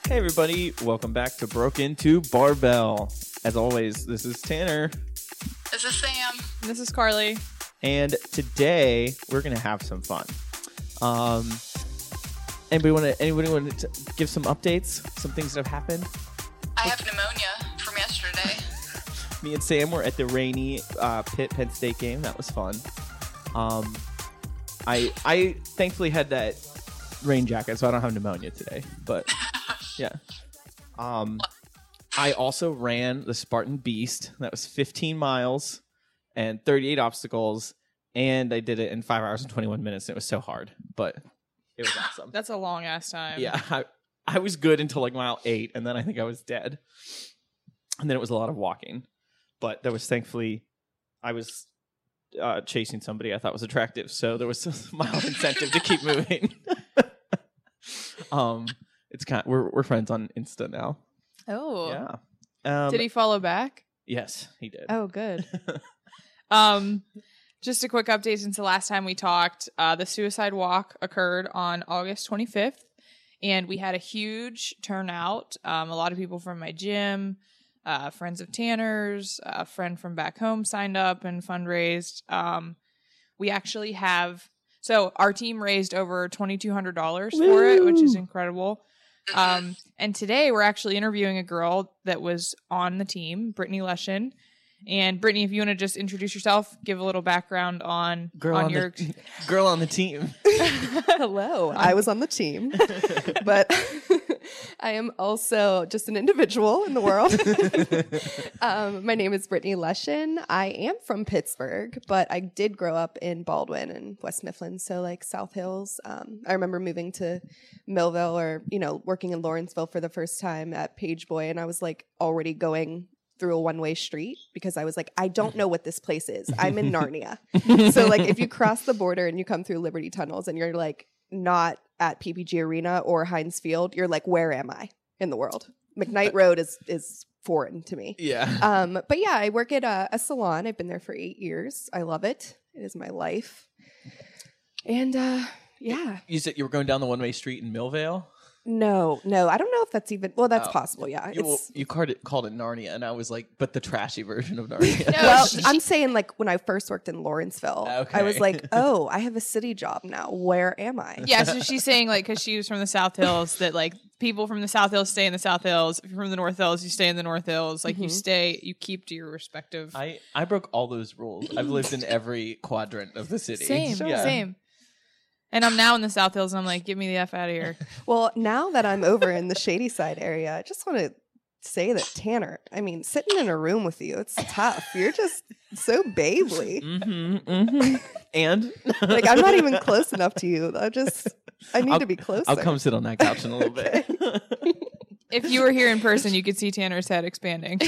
Hey everybody, welcome back to Broke Into Barbell. As always, this is Tanner. This is Sam. And this is Carly. And today we're gonna have some fun. Anybody want to give some updates? Some things that have happened? I have pneumonia from yesterday. Me and Sam were at the rainy Penn State game. That was fun. I thankfully had that rain jacket, so I don't have pneumonia today. But yeah. I also ran the Spartan Beast. That was 15 miles and 38 obstacles, and I did it in 5 hours and 21 minutes. And it was so hard, but it was awesome. That's a long ass time. Yeah, I was good until like mile 8, and then I think I was dead. And then it was a lot of walking, but there was thankfully I was chasing somebody I thought was attractive, so there was a mild incentive to keep moving. It's kind of, we're friends on Insta now. Oh. Yeah. Did he follow back? Yes, he did. Oh, good. Just a quick update since the last time we talked. The Suicide Walk occurred on August 25th, and we had a huge turnout. A lot of people from my gym, friends of Tanner's, a friend from back home signed up and fundraised. We actually have... So our team raised over $2,200 for it, which is incredible. And today we're actually interviewing a girl that was on the team, Brittany Leshin. And Brittany, if you want to just introduce yourself, give a little background on Girl on the team. Hello, I was on the team, but I am also just an individual in the world. My name is Brittany Leshin. I am from Pittsburgh, but I did grow up in Baldwin and West Mifflin, so like South Hills. I remember moving to Millville or, working in Lawrenceville for the first time at Pageboy, and I was like already going through a one-way street because I was like, I don't know what this place is. I'm in Narnia. So like if you cross the border and you come through Liberty Tunnels and you're like not at PPG Arena or Heinz Field, you're like, where am I in the world? McKnight Road is foreign to me. Yeah. But yeah, I work at a salon. I've been there for 8 years. I love it. It is my life. And yeah. You said you were going down the one-way street in Millvale? No. I don't know if that's even... Well, that's possible, yeah. You called it Narnia, and I was like, but the trashy version of Narnia. No, well, I'm saying like when I first worked in Lawrenceville, okay. I was like, oh, I have a city job now. Where am I? Yeah, so she's saying like, because she was from the South Hills, that like people from the South Hills stay in the South Hills. If you're from the North Hills, you stay in the North Hills. Like you keep to your respective... I broke all those rules. I've lived in every quadrant of the city. Same. And I'm now in the South Hills, and I'm like, get me the F out of here. Well, now that I'm over in the Shady Side area, I just want to say that Tanner, I mean, sitting in a room with you, it's tough. You're just so baby. And? Like, I'm not even close enough to you. I need to be closer. I'll come sit on that couch in a little bit. If you were here in person, you could see Tanner's head expanding.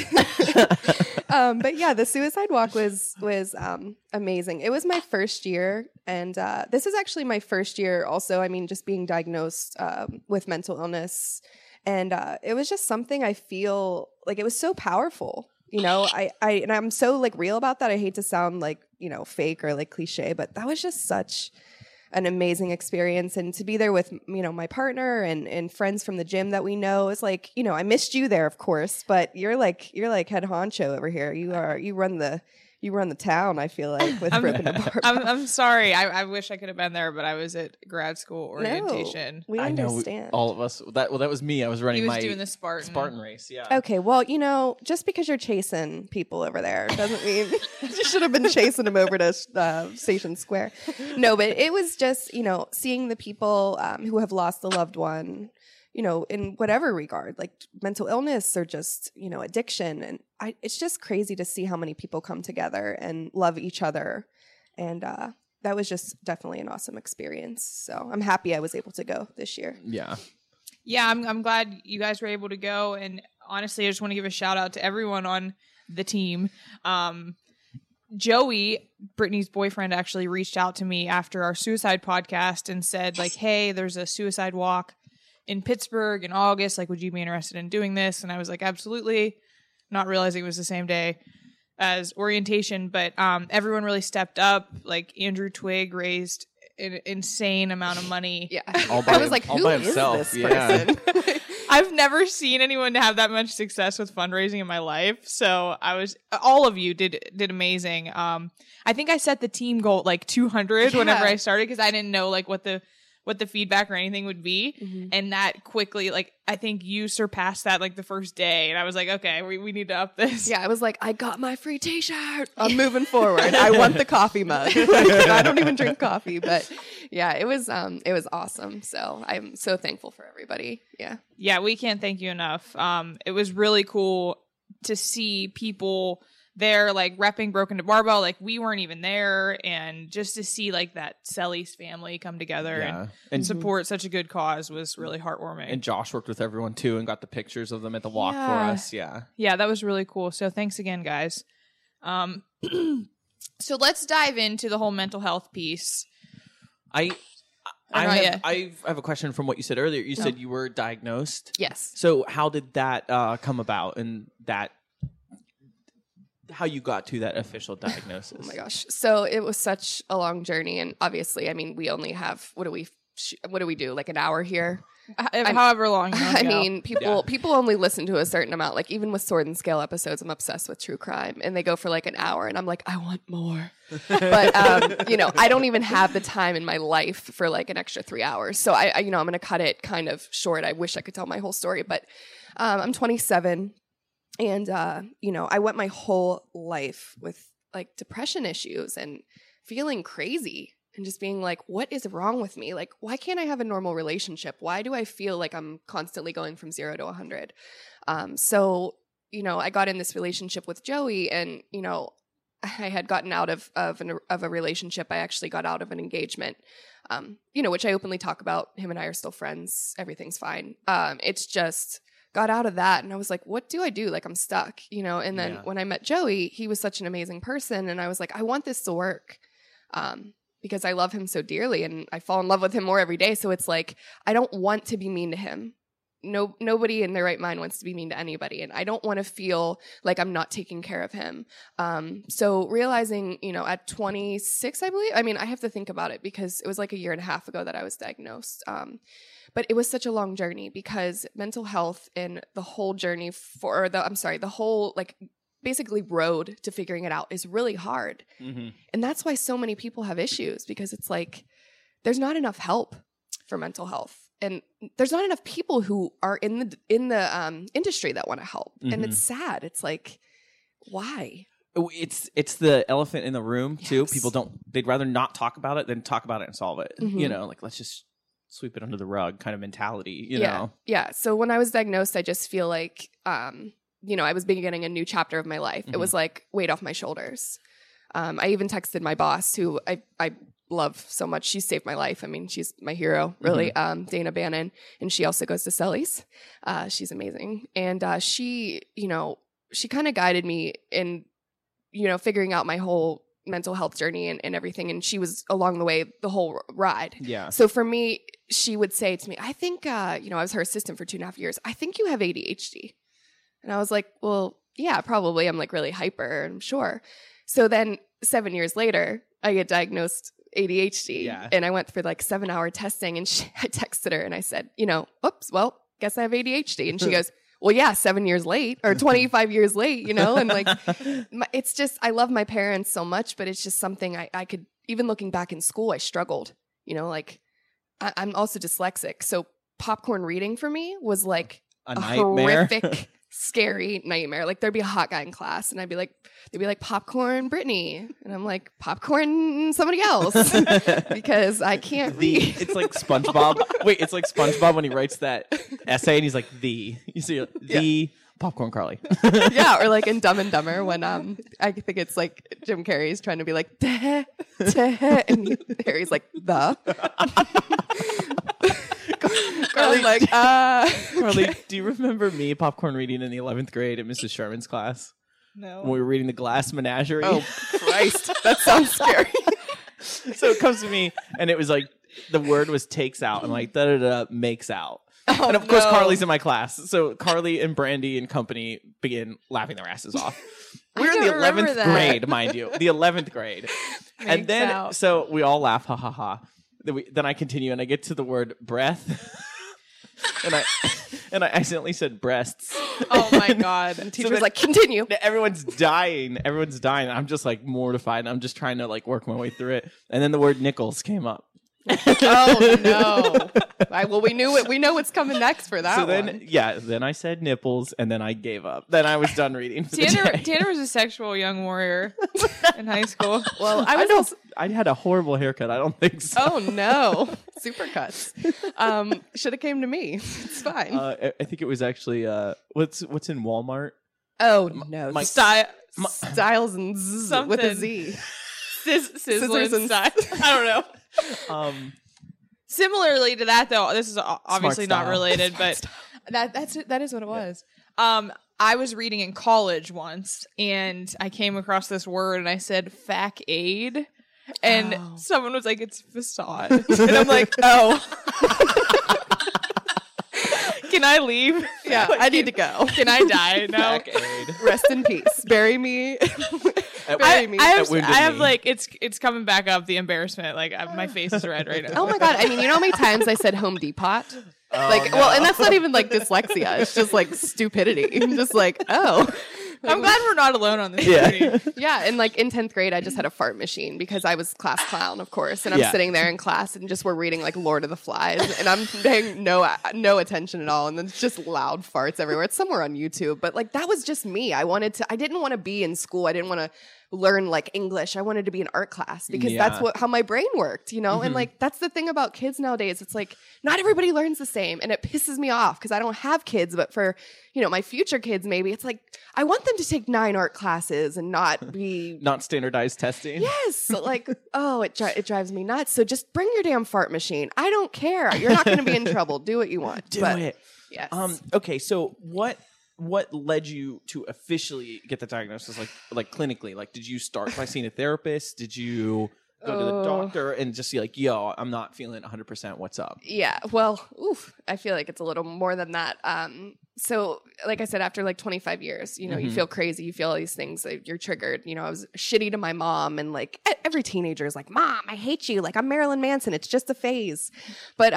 But yeah, the Suicide Walk was amazing. It was my first year, and this is actually my first year also. I mean, just being diagnosed with mental illness, and it was just something I feel like it was so powerful. And I'm so like real about that. I hate to sound like fake or like cliche, but that was just such an amazing experience, and to be there with my partner and friends from the gym that we know is like I missed you there, of course, but you're like head honcho over here. You run the town. I feel like with ripping apart. I'm sorry. I wish I could have been there, but I was at grad school orientation. No, we understand. I know, all of us. That was me. I was running doing the Spartan race. Yeah. Okay, well, just because you're chasing people over there doesn't mean you should have been chasing them over to Station Square. No, but it was just seeing the people who have lost a loved one, in whatever regard, like mental illness or just, addiction. And it's just crazy to see how many people come together and love each other. And that was just definitely an awesome experience. So I'm happy I was able to go this year. Yeah. Yeah, I'm glad you guys were able to go. And honestly, I just want to give a shout out to everyone on the team. Joey, Brittany's boyfriend, actually reached out to me after our suicide podcast and said like, hey, there's a suicide walk in Pittsburgh in August. Like, would you be interested in doing this? And I was like, absolutely. Not realizing it was the same day as orientation, but everyone really stepped up. Like Andrew Twigg raised an insane amount of money. Yeah. All by I was like, all who by is himself, this yeah. person? I've never seen anyone have that much success with fundraising in my life. So all of you did amazing. I think I set the team goal at like 200 whenever I started because I didn't know like what the feedback or anything would be. Mm-hmm. And that quickly, like, I think you surpassed that like the first day. And I was like, okay, we need to up this. Yeah, I was like, I got my free t-shirt. I'm moving forward. I want the coffee mug. Like, I don't even drink coffee, but yeah, it was awesome. So I'm so thankful for everybody. Yeah. Yeah, we can't thank you enough. It was really cool to see people there like repping Broken to Barbell, like we weren't even there, and just to see like that Selly's family come together and support such a good cause was really heartwarming. And Josh worked with everyone too and got the pictures of them at the walk for us. Yeah. Yeah, that was really cool. So thanks again, guys. So let's dive into the whole mental health piece. I not yet. have a question from what you said earlier. You said you were diagnosed. Yes. So how did that come about, and that how you got to that official diagnosis? Oh my gosh. So it was such a long journey, and obviously, I mean, we only have what do we do? Like an hour here. However long. You I mean, people only listen to a certain amount. Like even with Sword and Scale episodes, I'm obsessed with true crime, and they go for like an hour, and I'm like, I want more. But I don't even have the time in my life for like an extra 3 hours. So I I'm going to cut it kind of short. I wish I could tell my whole story, but I'm 27, and I went my whole life with like depression issues and feeling crazy. And just being like, what is wrong with me? Like, why can't I have a normal relationship? Why do I feel like I'm constantly going from 0 to 100? So, I got in this relationship with Joey, and, I had gotten out of a relationship. I actually got out of an engagement, which I openly talk about. Him and I are still friends. Everything's fine. It's just got out of that. And I was like, what do I do? Like, I'm stuck, and then when I met Joey, he was such an amazing person. And I was like, I want this to work. Because I love him so dearly and I fall in love with him more every day. So it's like, I don't want to be mean to him. Nobody in their right mind wants to be mean to anybody. And I don't want to feel like I'm not taking care of him. So realizing, at 26, I believe, I mean, I have to think about it because it was like a year and a half ago that I was diagnosed. But it was such a long journey because mental health and the whole journey the whole like basically road to figuring it out is really hard. Mm-hmm. And that's why so many people have issues, because it's like there's not enough help for mental health, and there's not enough people who are in the industry that want to help. Mm-hmm. And it's sad. It's like, why? It's the elephant in the room too. Yes. People they'd rather not talk about it than talk about it and solve it. Mm-hmm. Like let's just sweep it under the rug kind of mentality, you yeah. know? Yeah. So when I was diagnosed, I just feel like, I was beginning a new chapter of my life. Mm-hmm. It was like weight off my shoulders. I even texted my boss, who I love so much. She saved my life. I mean, she's my hero, really. Mm-hmm. Dana Bannon. And she also goes to Selly's. She's amazing. And she kind of guided me in, figuring out my whole mental health journey and everything. And she was along the way the whole ride. Yeah. So for me, she would say to me, I think, I was her assistant for 2.5 years. I think you have ADHD. And I was like, well, yeah, probably. I'm like really hyper, I'm sure. So then 7 years later, I get diagnosed ADHD. Yeah. And I went through like 7-hour testing, and I texted her and I said, oops, well, guess I have ADHD. And she goes, well, yeah, 7 years late or 25 years late, and like, it's just, I love my parents so much, but it's just something I could, even looking back in school, I struggled, like I'm also dyslexic. So popcorn reading for me was like a nightmare. Horrific, scary nightmare. Like there'd be a hot guy in class and they'd be like, popcorn Brittany. And I'm like, popcorn somebody else, because I can't read. It's like SpongeBob. Wait, it's like SpongeBob when he writes that essay and he's like, you see, the popcorn Carly. Yeah, or like in Dumb and Dumber when I think it's like Jim Carrey's trying to be like, "Duh, duh," and Harry's like, the. Carly's like, Carly, do you remember me popcorn reading in the 11th grade at Mrs. Sherman's class? No. When we were reading The Glass Menagerie. Oh, Christ. That sounds scary. So it comes to me, and it was like, the word was takes out, and like, da-da-da, makes out. Oh, and of course, Carly's in my class. So Carly and Brandy and company begin laughing their asses off. We're in the 11th grade, mind you. The 11th grade. And then, so we all laugh, ha ha ha. then I continue and I get to the word breath. and I accidentally said breasts. Oh my god. And teacher's then- like, continue. Everyone's dying. I'm just like mortified. I'm just trying to like work my way through it. And then the word nickels came up. Oh no. Well, we knew it. We know what's coming next for that So then, one. then I said nipples, and then I gave up. Then I was done reading. For the Tanner, day. Tanner was a sexual young warrior in high school. Well, I was also. I had a horrible haircut. I don't think so. Oh no, supercuts. Should have came to me. It's fine. I think it was actually what's in Walmart. Oh no, my- Styles and Z with a Something. Z. Sizzlers and and style. I don't know. Similarly to that, though, this is obviously Smart not style. related, but that is what it was. I was reading in college once, and I came across this word, and I said "fac-aid," and Oh. someone was like, "It's facade," and I'm like, "Oh, can I leave? Yeah, I need to go. Can I die now?" Back-aid. Rest in peace. Bury me. At- Bury me. I That wounded have me. like it's coming back up, the embarrassment. Like my face is red right now. Oh my god! I mean, you know how many times I said Home Depot? Oh, no. Well, and that's not even like dyslexia. It's just like stupidity. I'm just like, oh. I'm glad we're not alone on this Yeah. journey. Yeah, and like in 10th grade, I just had a fart machine because I was class clown, of course. And I'm Yeah. sitting there in class and just we're reading like Lord of the Flies, and I'm paying no attention at all. And then it's just loud farts everywhere. It's somewhere on YouTube, but like that was just me. I didn't want to be in school. I didn't want to learn like English. I wanted to be in art class because that's Yeah. how my brain worked, you know? And like that's the thing about kids nowadays. It's like not everybody learns the same, and it pisses me off because I don't have kids, but for, you know, my future kids maybe it's like I want them to take 9 art classes and not be Not standardized testing. yes, so like oh it drives me nuts. So just bring your damn fart machine. I don't care. You're not going to be in trouble. Do what you want. Do But, it. Yes. Okay. So what led you to officially get the diagnosis, like clinically? Like, did you start by seeing a therapist? Did you go to the doctor and just see like, yo, I'm not feeling 100%. What's up? Yeah, well, I feel like it's a little more than that. So, like I said, after like 25 years, you know, you feel crazy, you feel all these things, like, you're triggered. You know, I was shitty to my mom, and like every teenager is like, "Mom, I hate you. Like I'm Marilyn Manson. It's just a phase." But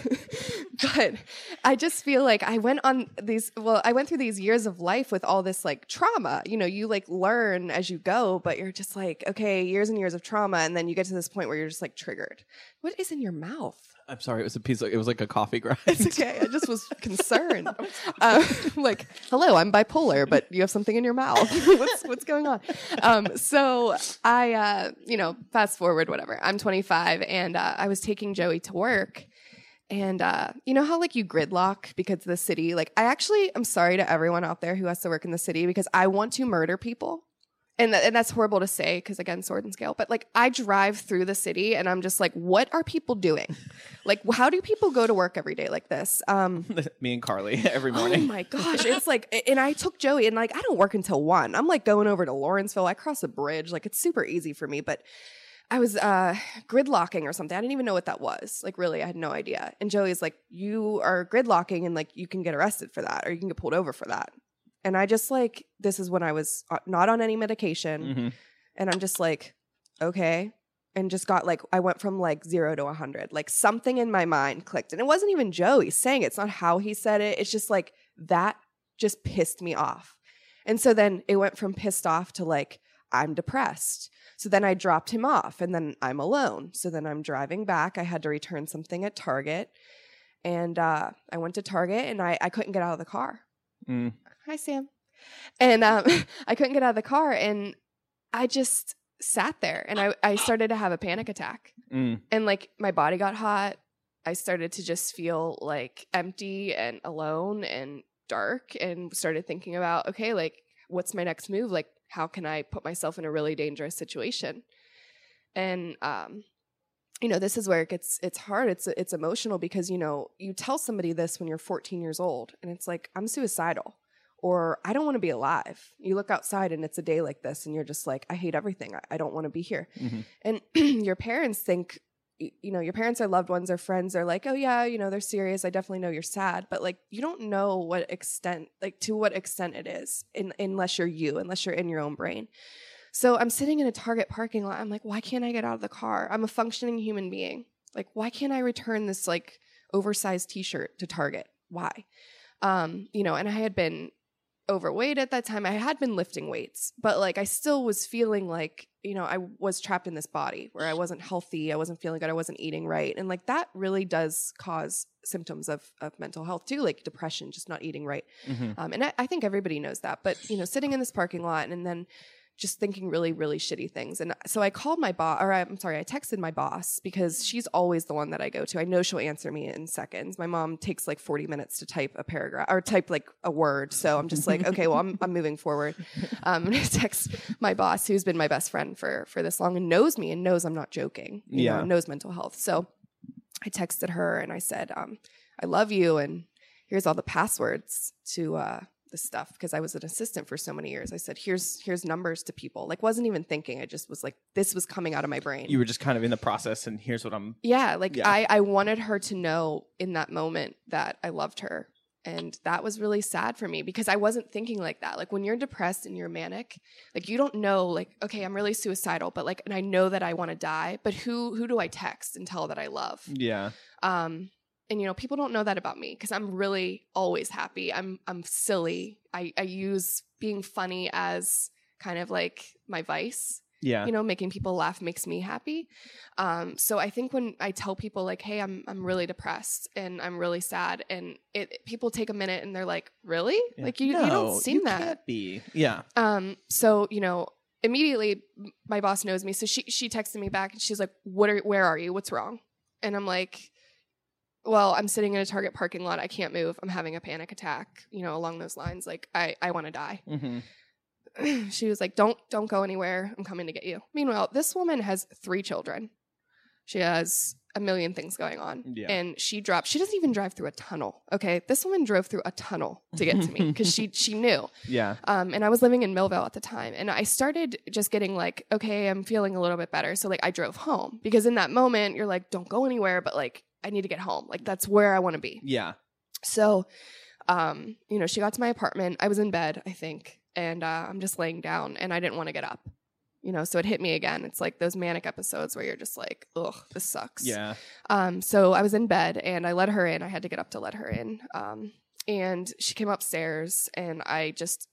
but I just feel like I went through these years of life with all this like trauma. You know, you like learn as you go, but you're just like, okay, years and years of trauma, and then you get to this point where you're just like triggered. What is in your mouth? I'm sorry. It was like a coffee grind. It's okay. I just was concerned. Like, hello, I'm bipolar, but you have something in your mouth. What's going on? So I, fast forward, whatever. I'm 25, and I was taking Joey to work. And you know how like you gridlock because the city, like I'm sorry to everyone out there who has to work in the city because I want to murder people. And that's horrible to say because, again, sword and scale. But, like, I drive through the city and I'm just like, what are people doing? Like, how do people go to work every day like this? Me and Carly every Oh, morning. my gosh. It's like, and I took Joey and, like, I don't work until 1. I'm, like, going over to Lawrenceville. I cross a bridge. Like, it's super easy for me. But I was gridlocking or something. I didn't even know what that was. Like, really, I had no idea. And Joey's like, you are gridlocking and, like, you can get arrested for that or you can get pulled over for that. And I just like, this is when I was not on any medication. Mm-hmm. And I'm just like, okay. And just got like, I went from like 0 to 100. Like something in my mind clicked. And it wasn't even Joey saying it. It's not how he said it. It's just like, that just pissed me off. And so then it went from pissed off to like, I'm depressed. So then I dropped him off and then I'm alone. So then I'm driving back. I had to return something at Target. And I went to Target and I couldn't get out of the car. Mm. Hi, Sam. And I couldn't get out of the car, and I just sat there, and I started to have a panic attack. Mm. And, like, my body got hot. I started to just feel, like, empty and alone and dark and started thinking about, okay, like, what's my next move? Like, how can I put myself in a really dangerous situation? And, this is where it's hard. It's emotional because, you tell somebody this when you're 14 years old, and it's like, I'm suicidal. Or I don't want to be alive. You look outside and it's a day like this and you're just like, I hate everything. I don't want to be here. Mm-hmm. And your parents think, your parents or loved ones or friends are like, oh yeah, they're serious. I definitely know you're sad. But like, you don't know to what extent it is unless you're in your own brain. So I'm sitting in a Target parking lot. I'm like, why can't I get out of the car? I'm a functioning human being. Like, why can't I return this like oversized t-shirt to Target? Why? You know, and I had been overweight at that time. I had been lifting weights, but like I still was feeling like, you know, I was trapped in this body where I wasn't healthy. I wasn't feeling good. I wasn't eating right. And like that really does cause symptoms of mental health too, like depression, just not eating right. And I think everybody knows that. But, you know, sitting in this parking lot and then just thinking really, really shitty things. And so I called my boss, or I texted my boss because she's always the one that I go to. I know she'll answer me in seconds. My mom takes like 40 minutes to type a paragraph or type like a word. So I'm just like, okay, well, I'm moving forward. I'm going to text my boss, who's been my best friend for this long and knows me and knows I'm not joking, you know, knows mental health. So I texted her and I said, I love you. And here's all the passwords to, this stuff, because I was an assistant for so many years. I said, here's numbers to people. Like, wasn't even thinking. I just was like, this was coming out of my brain. You were just kind of in the process, and here's what I'm. Yeah, like yeah. I wanted her to know in that moment that I loved her. And that was really sad for me because I wasn't thinking like that. Like when you're depressed and you're manic, like you don't know, like, okay, I'm really suicidal, but like, and I know that I want to die, but who do I text and tell that I love? Yeah. And, you know, people don't know that about me because I'm really always happy. I'm silly. I use being funny as kind of like my vice. Yeah. You know, making people laugh makes me happy. So I think when I tell people like, hey, I'm really depressed and I'm really sad, and people take a minute and they're like, really? Yeah. Like you don't seem that. Can't be. Yeah. So, you know, immediately my boss knows me. So she texted me back and she's like, where are you? What's wrong? And I'm like, well, I'm sitting in a Target parking lot. I can't move. I'm having a panic attack, you know, along those lines. Like, I want to die. Mm-hmm. She was like, don't go anywhere. I'm coming to get you. Meanwhile, this woman has 3 children. She has a million things going on. Yeah. And she doesn't even drive through a tunnel. Okay. This woman drove through a tunnel to get to me because she knew. Yeah. And I was living in Millville at the time. And I started just getting like, okay, I'm feeling a little bit better. So like I drove home because in that moment you're like, don't go anywhere. But like, I need to get home. Like that's where I want to be. Yeah. So, you know, she got to my apartment. I was in bed, I think. And I'm just laying down and I didn't want to get up. You know, so it hit me again. It's like those manic episodes where you're just like, ugh, this sucks. Yeah. So I was in bed and I let her in. I had to get up to let her in. And she came upstairs and I just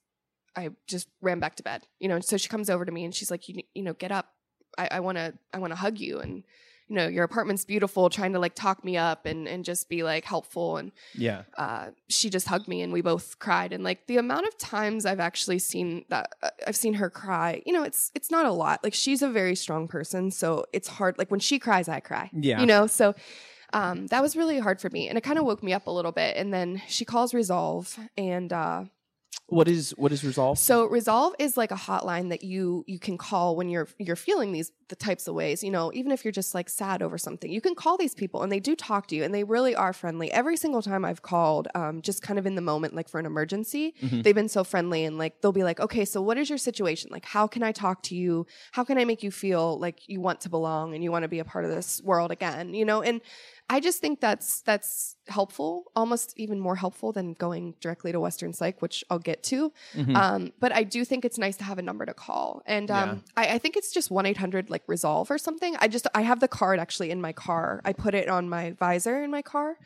ran back to bed. You know, so she comes over to me and she's like, you know, get up. I want to hug you. And you know, your apartment's beautiful, trying to like talk me up and just be like helpful. And yeah, she just hugged me and we both cried. And like the amount of times I've actually seen that, I've seen her cry, you know, it's not a lot. Like she's a very strong person. So it's hard. Like when she cries, I cry, yeah, you know? So that was really hard for me. And it kind of woke me up a little bit. And then she calls Resolve and, what is Resolve? So Resolve is like a hotline that you can call when you're feeling the types of ways, you know, even if you're just like sad over something, you can call these people and they do talk to you and they really are friendly. Every single time I've called, just kind of in the moment, like for an emergency, they've been so friendly and like, they'll be like, okay, so what is your situation? Like, how can I talk to you? How can I make you feel like you want to belong and you want to be a part of this world again, you know? And I just think that's helpful, almost even more helpful than going directly to Western Psych, which I'll get to. But I do think it's nice to have a number to call. And I think it's just 1-800 like Resolve or something. I have the card actually in my car. I put it on my visor in my car.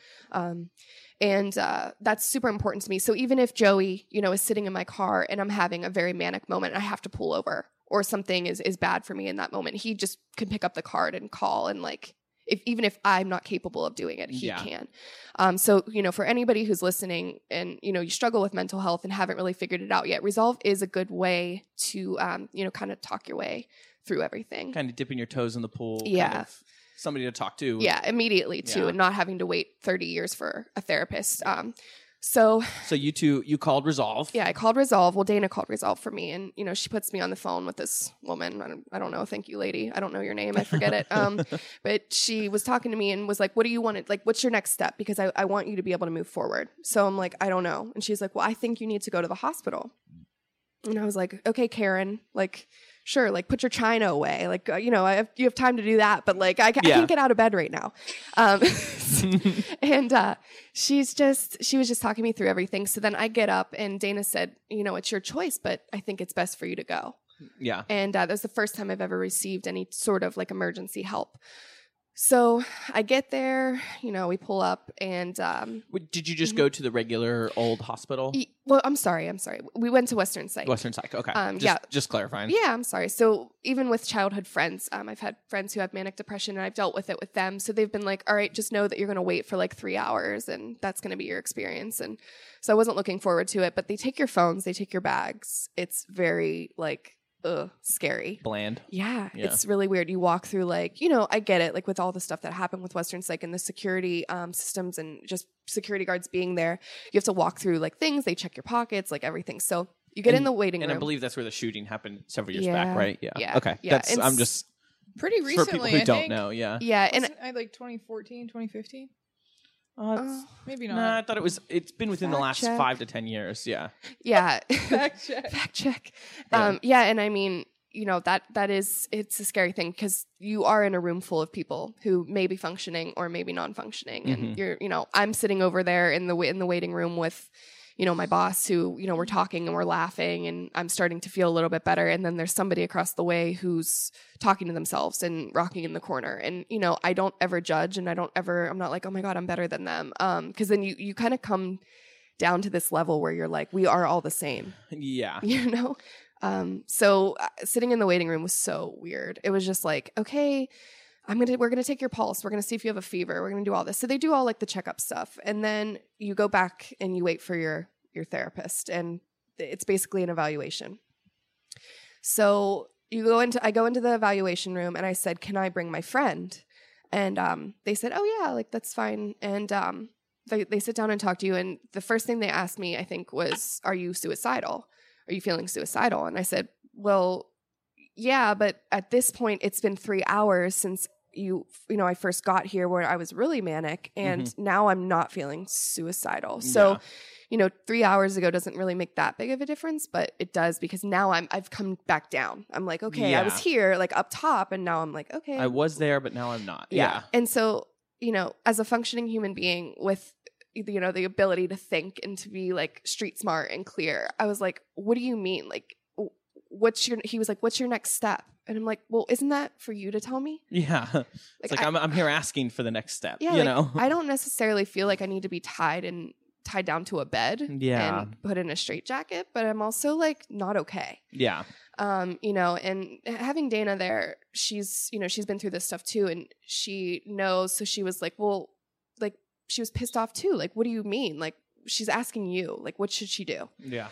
And that's super important to me. So even if Joey, you know, is sitting in my car and I'm having a very manic moment, I have to pull over or something is bad for me in that moment, he just can pick up the card and call and like, even if I'm not capable of doing it, he can. So, you know, for anybody who's listening and, you know, you struggle with mental health and haven't really figured it out yet, Resolve is a good way to, you know, kind of talk your way through everything. Kind of dipping your toes in the pool. Yeah. Kind of somebody to talk to. Yeah, immediately too, and not having to wait 30 years for a therapist. So you called Resolve. Yeah, I called Resolve. Well, Dana called Resolve for me. And, you know, she puts me on the phone with this woman. I don't know. Thank you, lady. I don't know your name. I forget it. But she was talking to me and was like, what do you want? Like, what's your next step? Because I want you to be able to move forward. So I'm like, I don't know. And she's like, well, I think you need to go to the hospital. And I was like, okay, Karen, like, sure, like put your china away. Like, you know, you have time to do that, but like, I can't get out of bed right now. And she was just talking me through everything. So then I get up and Dana said, you know, it's your choice, but I think it's best for you to go. Yeah. And that's the first time I've ever received any sort of like emergency help. So I get there, we pull up and Did you just go to the regular old hospital? well, I'm sorry. We went to Western Psych. Western Psych. Okay. Yeah. Just clarifying. Yeah, I'm sorry. So even with childhood friends, I've had friends who have manic depression and I've dealt with it with them. So they've been like, all right, just know that you're going to wait for like 3 hours and that's going to be your experience. And so I wasn't looking forward to it, but they take your phones, they take your bags. It's very like, scary. Bland. Yeah, Yeah. it's really weird. You walk through like, I get it, like with all the stuff that happened with Western Psych and the security systems and just security guards being there, you have to walk through like things, they check your pockets, like everything. So you get in the waiting room. And I believe that's where the shooting happened several years Yeah. back, right? Yeah. Okay. Yeah. I'm just Pretty for recently, people who I don't think. know. Yeah. Yeah, and Wasn't I like 2014, 2015? It's- Maybe Nah, not. I thought it's been within the Fact last check. 5 to 10 years. Yeah. yeah. Fact check. Fact check. Yeah. Yeah, and I mean, it's a scary thing because you are in a room full of people who may be functioning or maybe non-functioning, and you're, I'm sitting over there in the waiting room with, my boss who, we're talking and we're laughing and I'm starting to feel a little bit better, and then there's somebody across the way who's talking to themselves and rocking in the corner, and I don't ever judge, and I'm not like, oh my god, I'm better than them, because then you kind of come down to this level where you're like, we are all the same. Yeah. So sitting in the waiting room was so weird. It was just like, okay, we're gonna take your pulse. We're gonna see if you have a fever. We're gonna do all this. So they do all like the checkup stuff, and then you go back and you wait for your therapist, and it's basically an evaluation. So I go into the evaluation room, and I said, "Can I bring my friend?" And they said, "Oh yeah, like that's fine." And they sit down and talk to you, and the first thing they asked me, I think, was, "Are you suicidal? Are you feeling suicidal?" And I said, well, yeah, but at this point, it's been 3 hours since I first got here where I was really manic, and now I'm not feeling suicidal. So, 3 hours ago doesn't really make that big of a difference, but it does because now I've come back down. I'm like, okay, I was Yeah. here like up top, and now I'm like, okay. I was there, but now I'm not. Yeah. And so, as a functioning human being with the ability to think and to be like street smart and clear, I was like, what do you mean? Like, he was like, what's your next step? And I'm like, well, isn't that for you to tell me? Yeah. It's like I'm here asking for the next step. Yeah, You know? I don't necessarily feel like I need to be tied down to a bed Yeah. and put in a straitjacket, but I'm also like not okay. Yeah. And having Dana there, she's been through this stuff too, and she knows. So she was like, well, like she was pissed off too. Like, what do you mean? Like, she's asking you, like, what should she do? Yeah.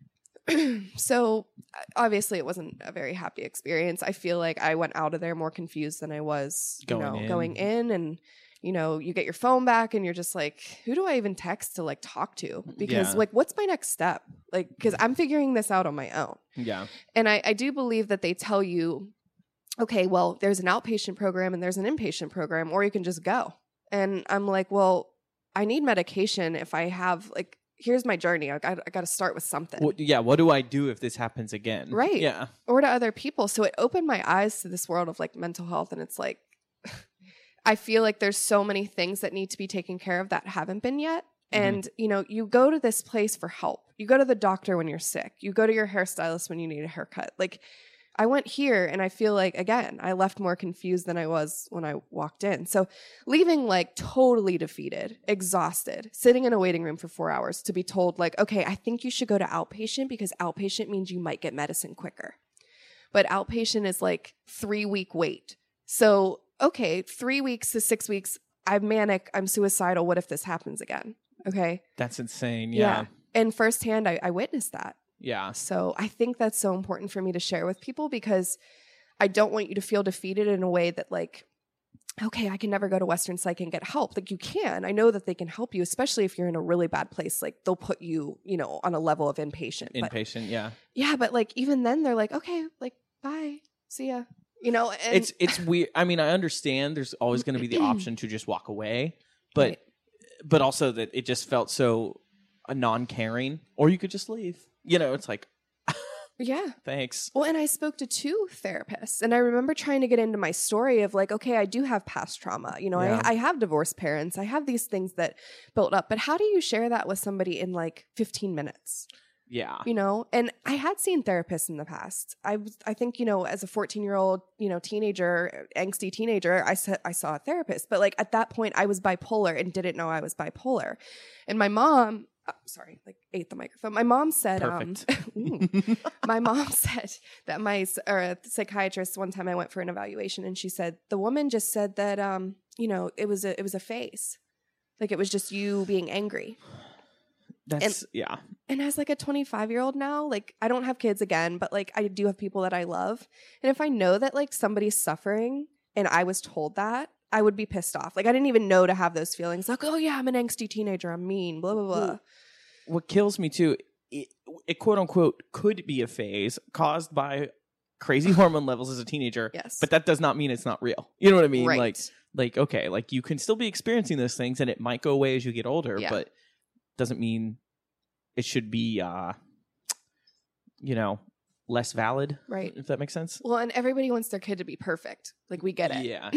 So obviously it wasn't a very happy experience. I feel like I went out of there more confused than I was going in, and you get your phone back and you're just like, who do I even text to like talk to? Because like, what's my next step? Like, because I'm figuring this out on my own. Yeah. And I do believe that they tell you, okay, well, there's an outpatient program and there's an inpatient program, or you can just go. And I'm like, well, I need medication if I have like, here's my journey. I got to start with something. What do I do if this happens again? Right. Yeah. Or to other people. So it opened my eyes to this world of like mental health. And it's like, I feel like there's so many things that need to be taken care of that haven't been yet. And, you go to this place for help. You go to the doctor when you're sick. You go to your hairstylist when you need a haircut. Like, I went here and I feel like, again, I left more confused than I was when I walked in. So leaving like totally defeated, exhausted, sitting in a waiting room for 4 hours to be told like, okay, I think you should go to outpatient because outpatient means you might get medicine quicker. But outpatient is like 3-week wait. So, okay, 3 weeks to 6 weeks, I'm manic, I'm suicidal. What if this happens again? Okay. That's insane. Yeah. And firsthand, I witnessed that. Yeah. So I think that's so important for me to share with people because I don't want you to feel defeated in a way that like, okay, I can never go to Western Psych and get help. Like you can. I know that they can help you, especially if you're in a really bad place. Like they'll put you, on a level of inpatient. Yeah. Yeah, but like even then they're like, okay, like bye, see ya. And It's weird. I mean, I understand there's always going to be the option to just walk away, but also that it just felt so non-caring, or you could just leave. It's like, yeah. Thanks. Well, and I spoke to 2 therapists, and I remember trying to get into my story of like, okay, I do have past trauma. I have divorced parents. I have these things that built up. But how do you share that with somebody in like 15 minutes? Yeah. You know, and I had seen therapists in the past. I think, you know, as a 14-year-old, you know, teenager, angsty teenager, I saw a therapist. But like at that point, I was bipolar and didn't know I was bipolar. And my mom, sorry, like ate the microphone. My mom said, my mom said that a psychiatrist, one time I went for an evaluation, and she said the woman just said that, you know, it was a phase, like it was just you being angry. Yeah. And as like a 25-year-old now, like I don't have kids again, but like I do have people that I love. And if I know that like somebody's suffering and I was told that, I would be pissed off. Like I didn't even know to have those feelings. Like, oh yeah, I'm an angsty teenager. I'm mean, blah, blah, blah. What kills me too, it quote unquote could be a phase caused by crazy hormone levels as a teenager. Yes. But that does not mean it's not real. You know what I mean? Right. Like, okay, like you can still be experiencing those things and it might go away as you get older, Yeah. but doesn't mean it should be, you know, less valid. Right. If that makes sense. Well, and everybody wants their kid to be perfect. Like we get it. Yeah.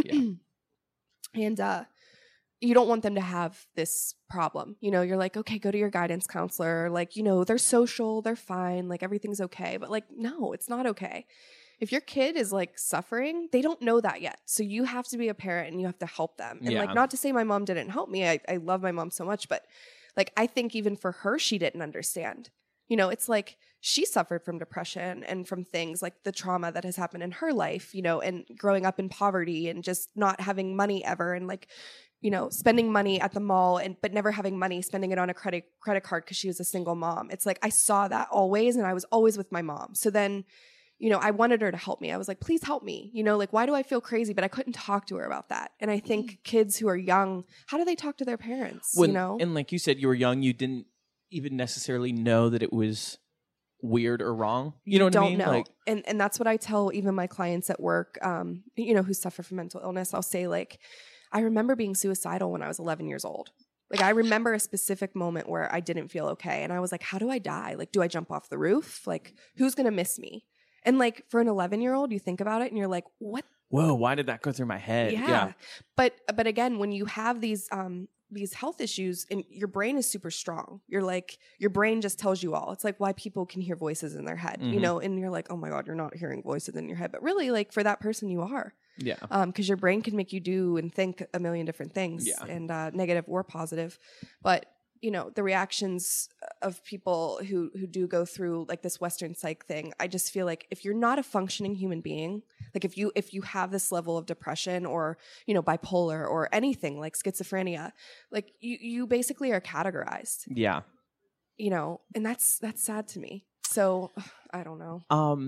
And you don't want them to have this problem. You know, you're like, okay, go to your guidance counselor. Like, you know, they're social, they're fine, like everything's okay. But like, no, it's not okay. If your kid is like suffering, they don't know that yet. So you have to be a parent and you have to help them. And like, not to say my mom didn't help me. I love my mom so much, but like, I think even for her, she didn't understand. You know, it's like she suffered from depression and from things like the trauma that has happened in her life, you know, and growing up in poverty and just not having money ever, and like, you know, spending money at the mall but never having money, spending it on a credit card because she was a single mom. It's like I saw that always, and I was always with my mom. So then, you know, I wanted her to help me. I was like, please help me. You know, like, why do I feel crazy? But I couldn't talk to her about that. And I think kids who are young, how do they talk to their parents? You know? And like you said, you were young. You didn't even necessarily know that it was weird or wrong. You know what I mean? Don't know. Like, and that's what I tell even my clients at work, you know, who suffer from mental illness. I'll say, like, I remember being suicidal when I was 11 years old. Like, I remember a specific moment where I didn't feel okay. And I was like, how do I die? Like, do I jump off the roof? Like, who's going to miss me? And like, for an 11-year-old, you think about it and you're like, what? whoa, why did that go through my head? Yeah. But again, when you have these health issues and your brain is super strong, you're like, your brain just tells you all. It's like why people can hear voices in their head, you know, and you're like, oh my God, you're not hearing voices in your head. But really, like, for that person, you are. Yeah. Because your brain can make you do and think a million different things, and negative or positive. But you know, the reactions of people who do go through like this Western psych thing, I just feel like if you're not a functioning human being, like if you have this level of depression or, you know, bipolar or anything like schizophrenia, like you basically are categorized. Yeah. You know, and that's sad to me. So I don't know.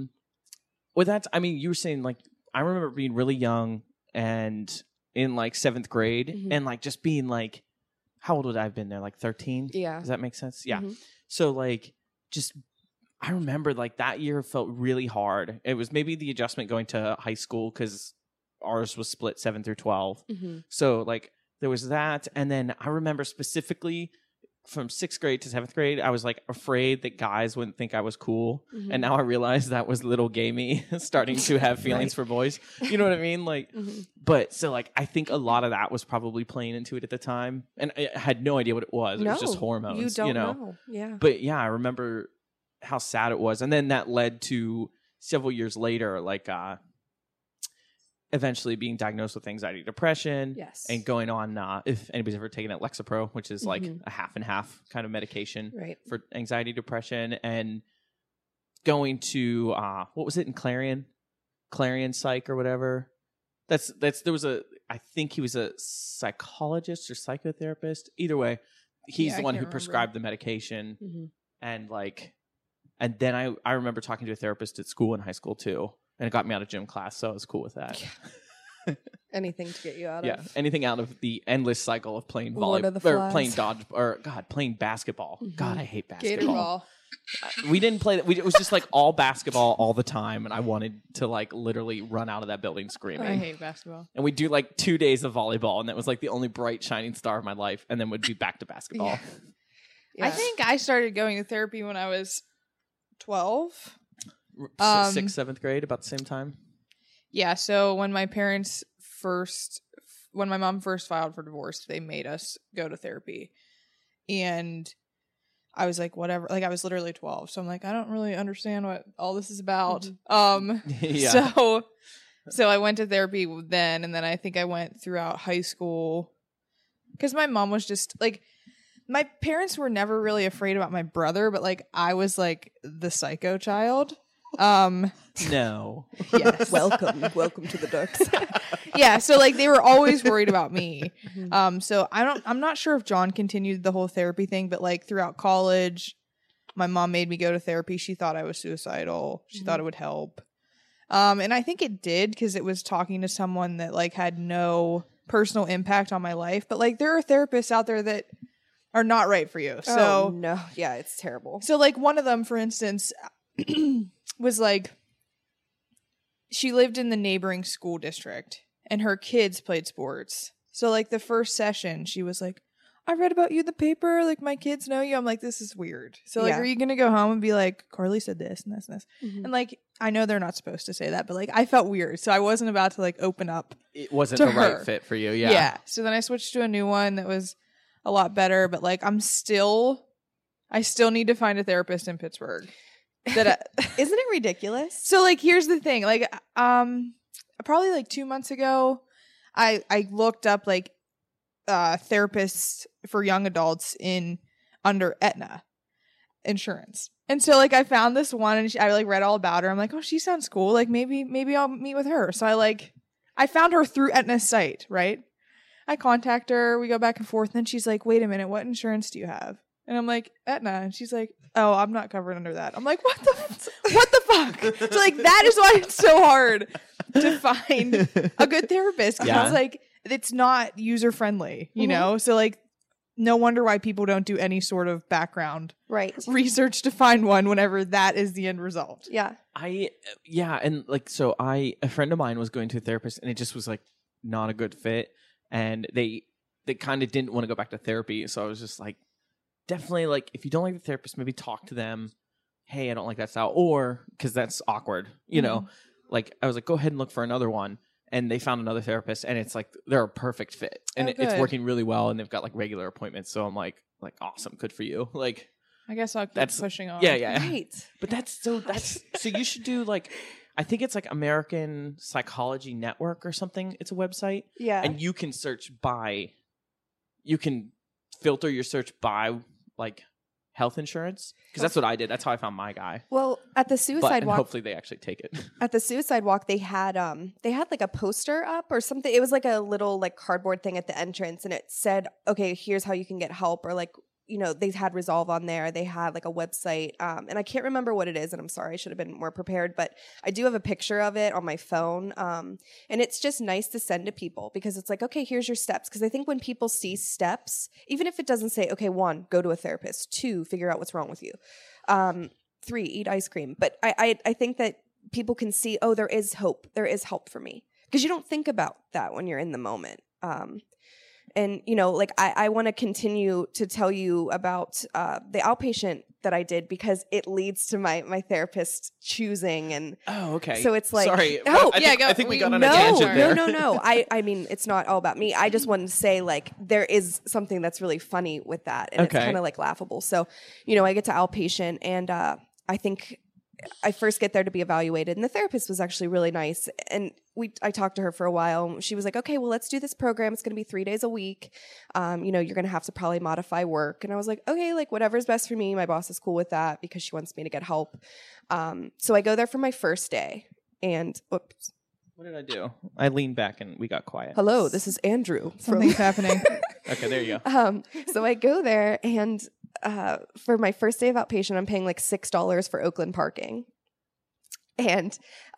Well, that's, I mean, you were saying, like, I remember being really young and in like 7th grade and like just being like, how old would I have been there? Like 13? Yeah. Does that make sense? Yeah. So like, just, I remember like that year felt really hard. It was maybe the adjustment going to high school because ours was split 7 through 12. So like there was that. And then I remember specifically from 6th grade to 7th grade, I was like afraid that guys wouldn't think I was cool. And now I realize that was little gay me starting to have feelings for boys. You know what I mean? Like, but so like, I think a lot of that was probably playing into it at the time. And I had no idea what it was. It was just hormones, you don't know? know. Yeah. But yeah, I remember how sad it was. And then that led to several years later, like, eventually being diagnosed with anxiety, depression, and going on, if anybody's ever taken Lexapro, which is like a half and half kind of medication for anxiety, depression, and going to, what was it in Clarion Psych or whatever. I think he was a psychologist or psychotherapist. Either way, he's the one who prescribed the medication. And like, and then I remember talking to a therapist at school in high school too. And it got me out of gym class, so I was cool with that. Yeah. Anything to get you out of. Yeah, anything out of the endless cycle of playing volleyball or playing playing basketball. God, I hate basketball. We didn't play that. It was just like all basketball all the time, and I wanted to like literally run out of that building screaming. I hate basketball. And we'd do like 2 days of volleyball, and that was like the only bright shining star of my life, and then we'd be back to basketball. Yeah. I think I started going to therapy when I was 12. 6th, 7th grade, about the same time. Yeah, so when my mom first filed for divorce, they made us go to therapy. And I was like, whatever. Like I was literally 12. So I'm like, I don't really understand what all this is about. Yeah. So I went to therapy then. And then I think I went throughout high school because my mom was just like, my parents were never really afraid about my brother, but like I was like the psycho child. No. Yes. welcome to the dark side. Yeah, so like they were always worried about me. So I'm not sure if John continued the whole therapy thing, but like throughout college, my mom made me go to therapy. She thought I was suicidal. She thought it would help. And I think it did because it was talking to someone that like had no personal impact on my life. But like there are therapists out there that are not right for you. So no, yeah, it's terrible. So like one of them, for instance, was like she lived in the neighboring school district and her kids played sports. So like the first session, she was like, I read about you in the paper. Like my kids know you. I'm like, this is weird. So like, Yeah. are you going to go home and be like, Carly said this and this and this? And like, I know they're not supposed to say that, but like I felt weird. So I wasn't about to like open up. It wasn't To the her. right fit for you. Yeah. So then I switched to a new one that was a lot better, but like I still need to find a therapist in Pittsburgh. That Isn't it ridiculous? So like here's the thing, like probably like 2 months ago, I looked up like therapists for young adults under Aetna insurance. And so like I found this one and I like read all about her. I'm like, oh, she sounds cool. Like maybe I'll meet with her. So I found her through Aetna's site, right? I contact her, we go back and forth, and then she's like, wait a minute, what insurance do you have? And I'm like, Aetna. And she's like, oh, I'm not covered under that. I'm like, what the fuck? So like that is why it's so hard to find a good therapist. Because Yeah. like it's not user friendly, you know? So like no wonder why people don't do any sort of background Right. research to find one whenever that is the end result. Yeah. And like, so a friend of mine was going to a therapist and it just was like not a good fit. And they kind of didn't want to go back to therapy. So I was just like, definitely like, if you don't like the therapist, maybe talk to them. Hey, I don't like that style. Or, because that's awkward, you know, like I was like, go ahead and look for another one. And they found another therapist and it's like, they're a perfect fit. And Oh, it's good. working really well. And they've got like regular appointments. So I'm like, awesome. Good for you. Like, I guess I'll keep That's- pushing on. yeah. Right. But so you should do like, I think it's like American Psychology Network or something. It's a website. Yeah. And you can filter your search by like health insurance. Because that's what I did. That's how I found my guy. Well, at the But suicide and walk, hopefully they actually take it. at the suicide walk, they had like a poster up or something. It was like a little like cardboard thing at the entrance, and it said, "Okay, here's how you can get help," or like, you know, they had Resolve on there. They had like a website, and I can't remember what it is, and I'm sorry, I should have been more prepared, but I do have a picture of it on my phone, and it's just nice to send to people because it's like, okay, here's your steps. Because I think when people see steps, even if it doesn't say, okay, 1, go to a therapist, 2, figure out what's wrong with you, 3, eat ice cream, but I think that people can see, oh, there is hope, there is help for me, because you don't think about that when you're in the moment. And, you know, like I want to continue to tell you about the outpatient that I did because it leads to my therapist choosing. And Oh, okay. so it's like, Sorry. oh, I think we got on a no, tangent there. no. I mean, it's not all about me. I just wanted to say, like, there is something that's really funny with that. And Okay. it's kind of like laughable. So, you know, I get to outpatient and I think I first get there to be evaluated, and the therapist was actually really nice. And I talked to her for a while. She was like, "Okay, well, let's do this program. It's going to be 3 days a week. You know, you're going to have to probably modify work." And I was like, "Okay, like whatever's best for me." My boss is cool with that because she wants me to get help. So I go there for my first day, and whoops, What did I do? I leaned back and we got quiet. hello, this is Andrew. Something's happening. Okay, there you go. So I go there, and for my first day of outpatient, I'm paying like $6 for Oakland parking. And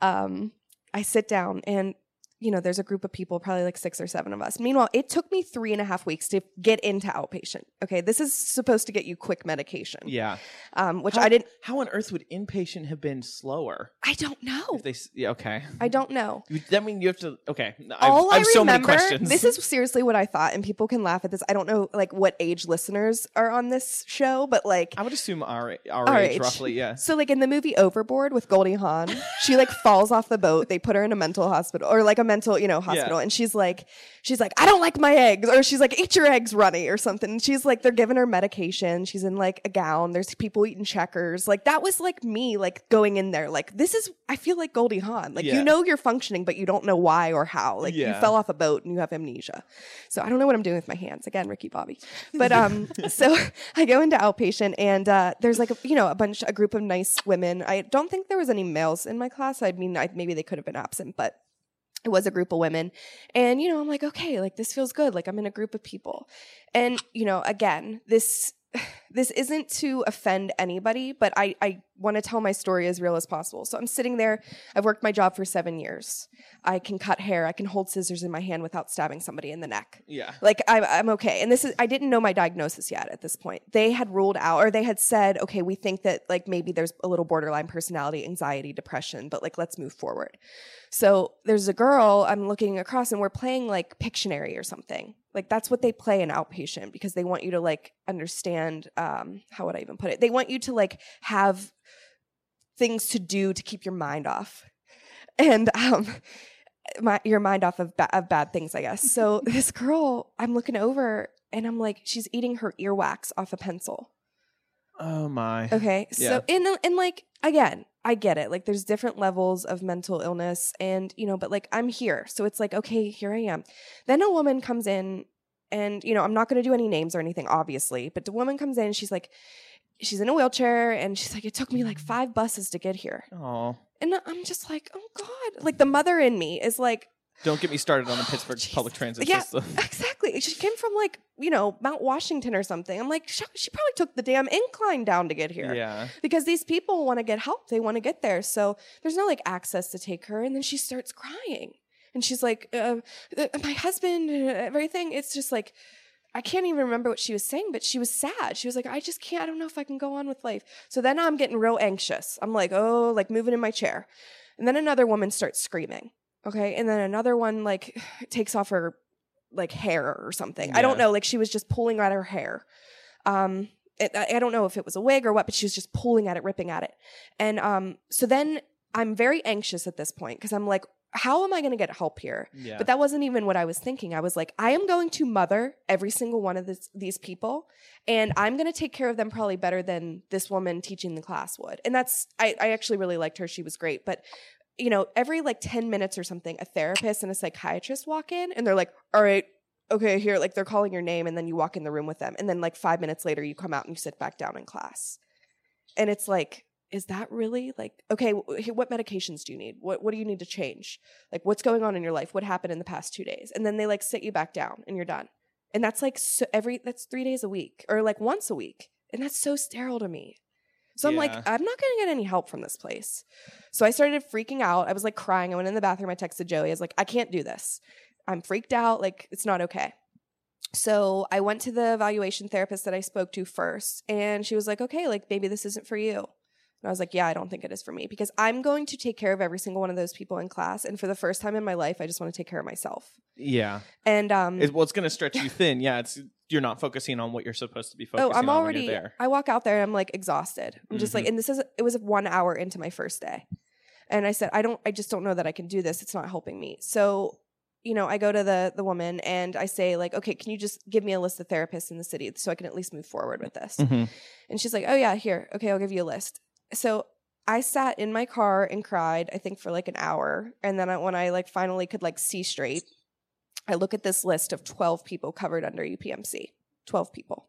I sit down, and you know, there's a group of people, probably like 6 or 7 of us. Meanwhile, it took me 3.5 weeks to get into outpatient. Okay, this is supposed to get you quick medication. Yeah. Which I didn't. How on earth would inpatient have been slower? I don't know. If they, yeah, okay. I don't know. That mean you have to. Okay. All I have so many remember, questions. this is seriously what I thought, and people can laugh at this. I don't know, like, what age listeners are on this show, but like, I would assume our Our age, age. roughly. Yeah. so like in the movie Overboard with Goldie Hawn, she like falls off the boat. They put her in a mental hospital or like a mental, hospital. And she's like, I don't like my eggs. Or she's like, eat your eggs, Runny, or something. And she's like, they're giving her medication. She's in like a gown. There's people eating checkers. Like that was like me, like going in there. Like I feel like Goldie Hawn. Like, you're functioning, but you don't know why or how. Like you fell off a boat and you have amnesia. So I don't know what I'm doing with my hands. Again, Ricky Bobby. But so I go into outpatient and there's like a group of nice women. I don't think there was any males in my class. I mean, maybe they could have been absent, but it was a group of women. And I'm like, okay, like this feels good. Like I'm in a group of people. And again, this isn't to offend anybody, but I want to tell my story as real as possible. So I'm sitting there. I've worked my job for 7 years. I can cut hair. I can hold scissors in my hand without stabbing somebody in the neck. Yeah. Like I'm okay. And I didn't know my diagnosis yet at this point. They had ruled out, or they had said, okay, we think that like maybe there's a little borderline personality, anxiety, depression, but like let's move forward. So there's a girl I'm looking across and we're playing like Pictionary or something. Like that's what they play in outpatient because they want you to like understand, how would I even put it? They want you to like have things to do to keep your mind off. And your mind off of bad things, I guess. So this girl, I'm looking over and I'm like, she's eating her earwax off a pencil. Oh my. Okay. Yeah. So and like again, I get it. Like there's different levels of mental illness and but like I'm here. So it's like, okay, here I am. Then a woman comes in and I'm not going to do any names or anything obviously, but the woman comes in, she's like she's in a wheelchair and she's like it took me like 5 buses to get here. Oh. And I'm just like, "Oh god." Like the mother in me is like, don't get me started on the Pittsburgh public transit system. Exactly. She came from like, Mount Washington or something. I'm like, she probably took the damn incline down to get here. Yeah. Because these people want to get help. They want to get there. So there's no like access to take her. And then she starts crying. And she's like, my husband, everything. It's just like, I can't even remember what she was saying, but she was sad. She was like, I just can't, I don't know if I can go on with life. So then I'm getting real anxious. I'm like, oh, like moving in my chair. And then another woman starts screaming. Okay. And then another one like takes off her like hair or something. Yeah. I don't know. Like she was just pulling at her hair. I don't know if it was a wig or what, but she was just pulling at it, ripping at it. And so then I'm very anxious at this point because I'm like, how am I going to get help here? Yeah. But that wasn't even what I was thinking. I was like, I am going to mother every single one of these people, and I'm going to take care of them probably better than this woman teaching the class would. And that's, I actually really liked her. She was great. But, every like 10 minutes or something, a therapist and a psychiatrist walk in and they're like, all right, okay, here, like they're calling your name and then you walk in the room with them. And then like 5 minutes later, you come out and you sit back down in class. And it's like, is that really like, okay, what medications do you need? What do you need to change? Like what's going on in your life? What happened in the past 2 days? And then they like sit you back down and you're done. And that's like that's 3 days a week or like once a week. And that's so sterile to me. So I'm like, I'm not going to get any help from this place. So I started freaking out. I was like crying. I went in the bathroom. I texted Joey. I was like, I can't do this. I'm freaked out. Like it's not okay. So I went to the evaluation therapist that I spoke to first. And she was like, okay, like maybe this isn't for you. And I was like, yeah, I don't think it is for me because I'm going to take care of every single one of those people in class. And for the first time in my life, I just want to take care of myself. Yeah. And it's going to stretch you thin. Yeah. You're not focusing on what you're supposed to be focusing I'm on already, when you're there. I walk out there and I'm like exhausted. I'm just like, and it was 1 hour into my first day. And I said, I just don't know that I can do this. It's not helping me. So, I go to the woman and I say like, okay, can you just give me a list of therapists in the city so I can at least move forward with this? Mm-hmm. And she's like, oh yeah, here. Okay, I'll give you a list. So I sat in my car and cried, I think for like an hour. And then when I like finally could like see straight, I look at this list of 12 people covered under UPMC. 12 people.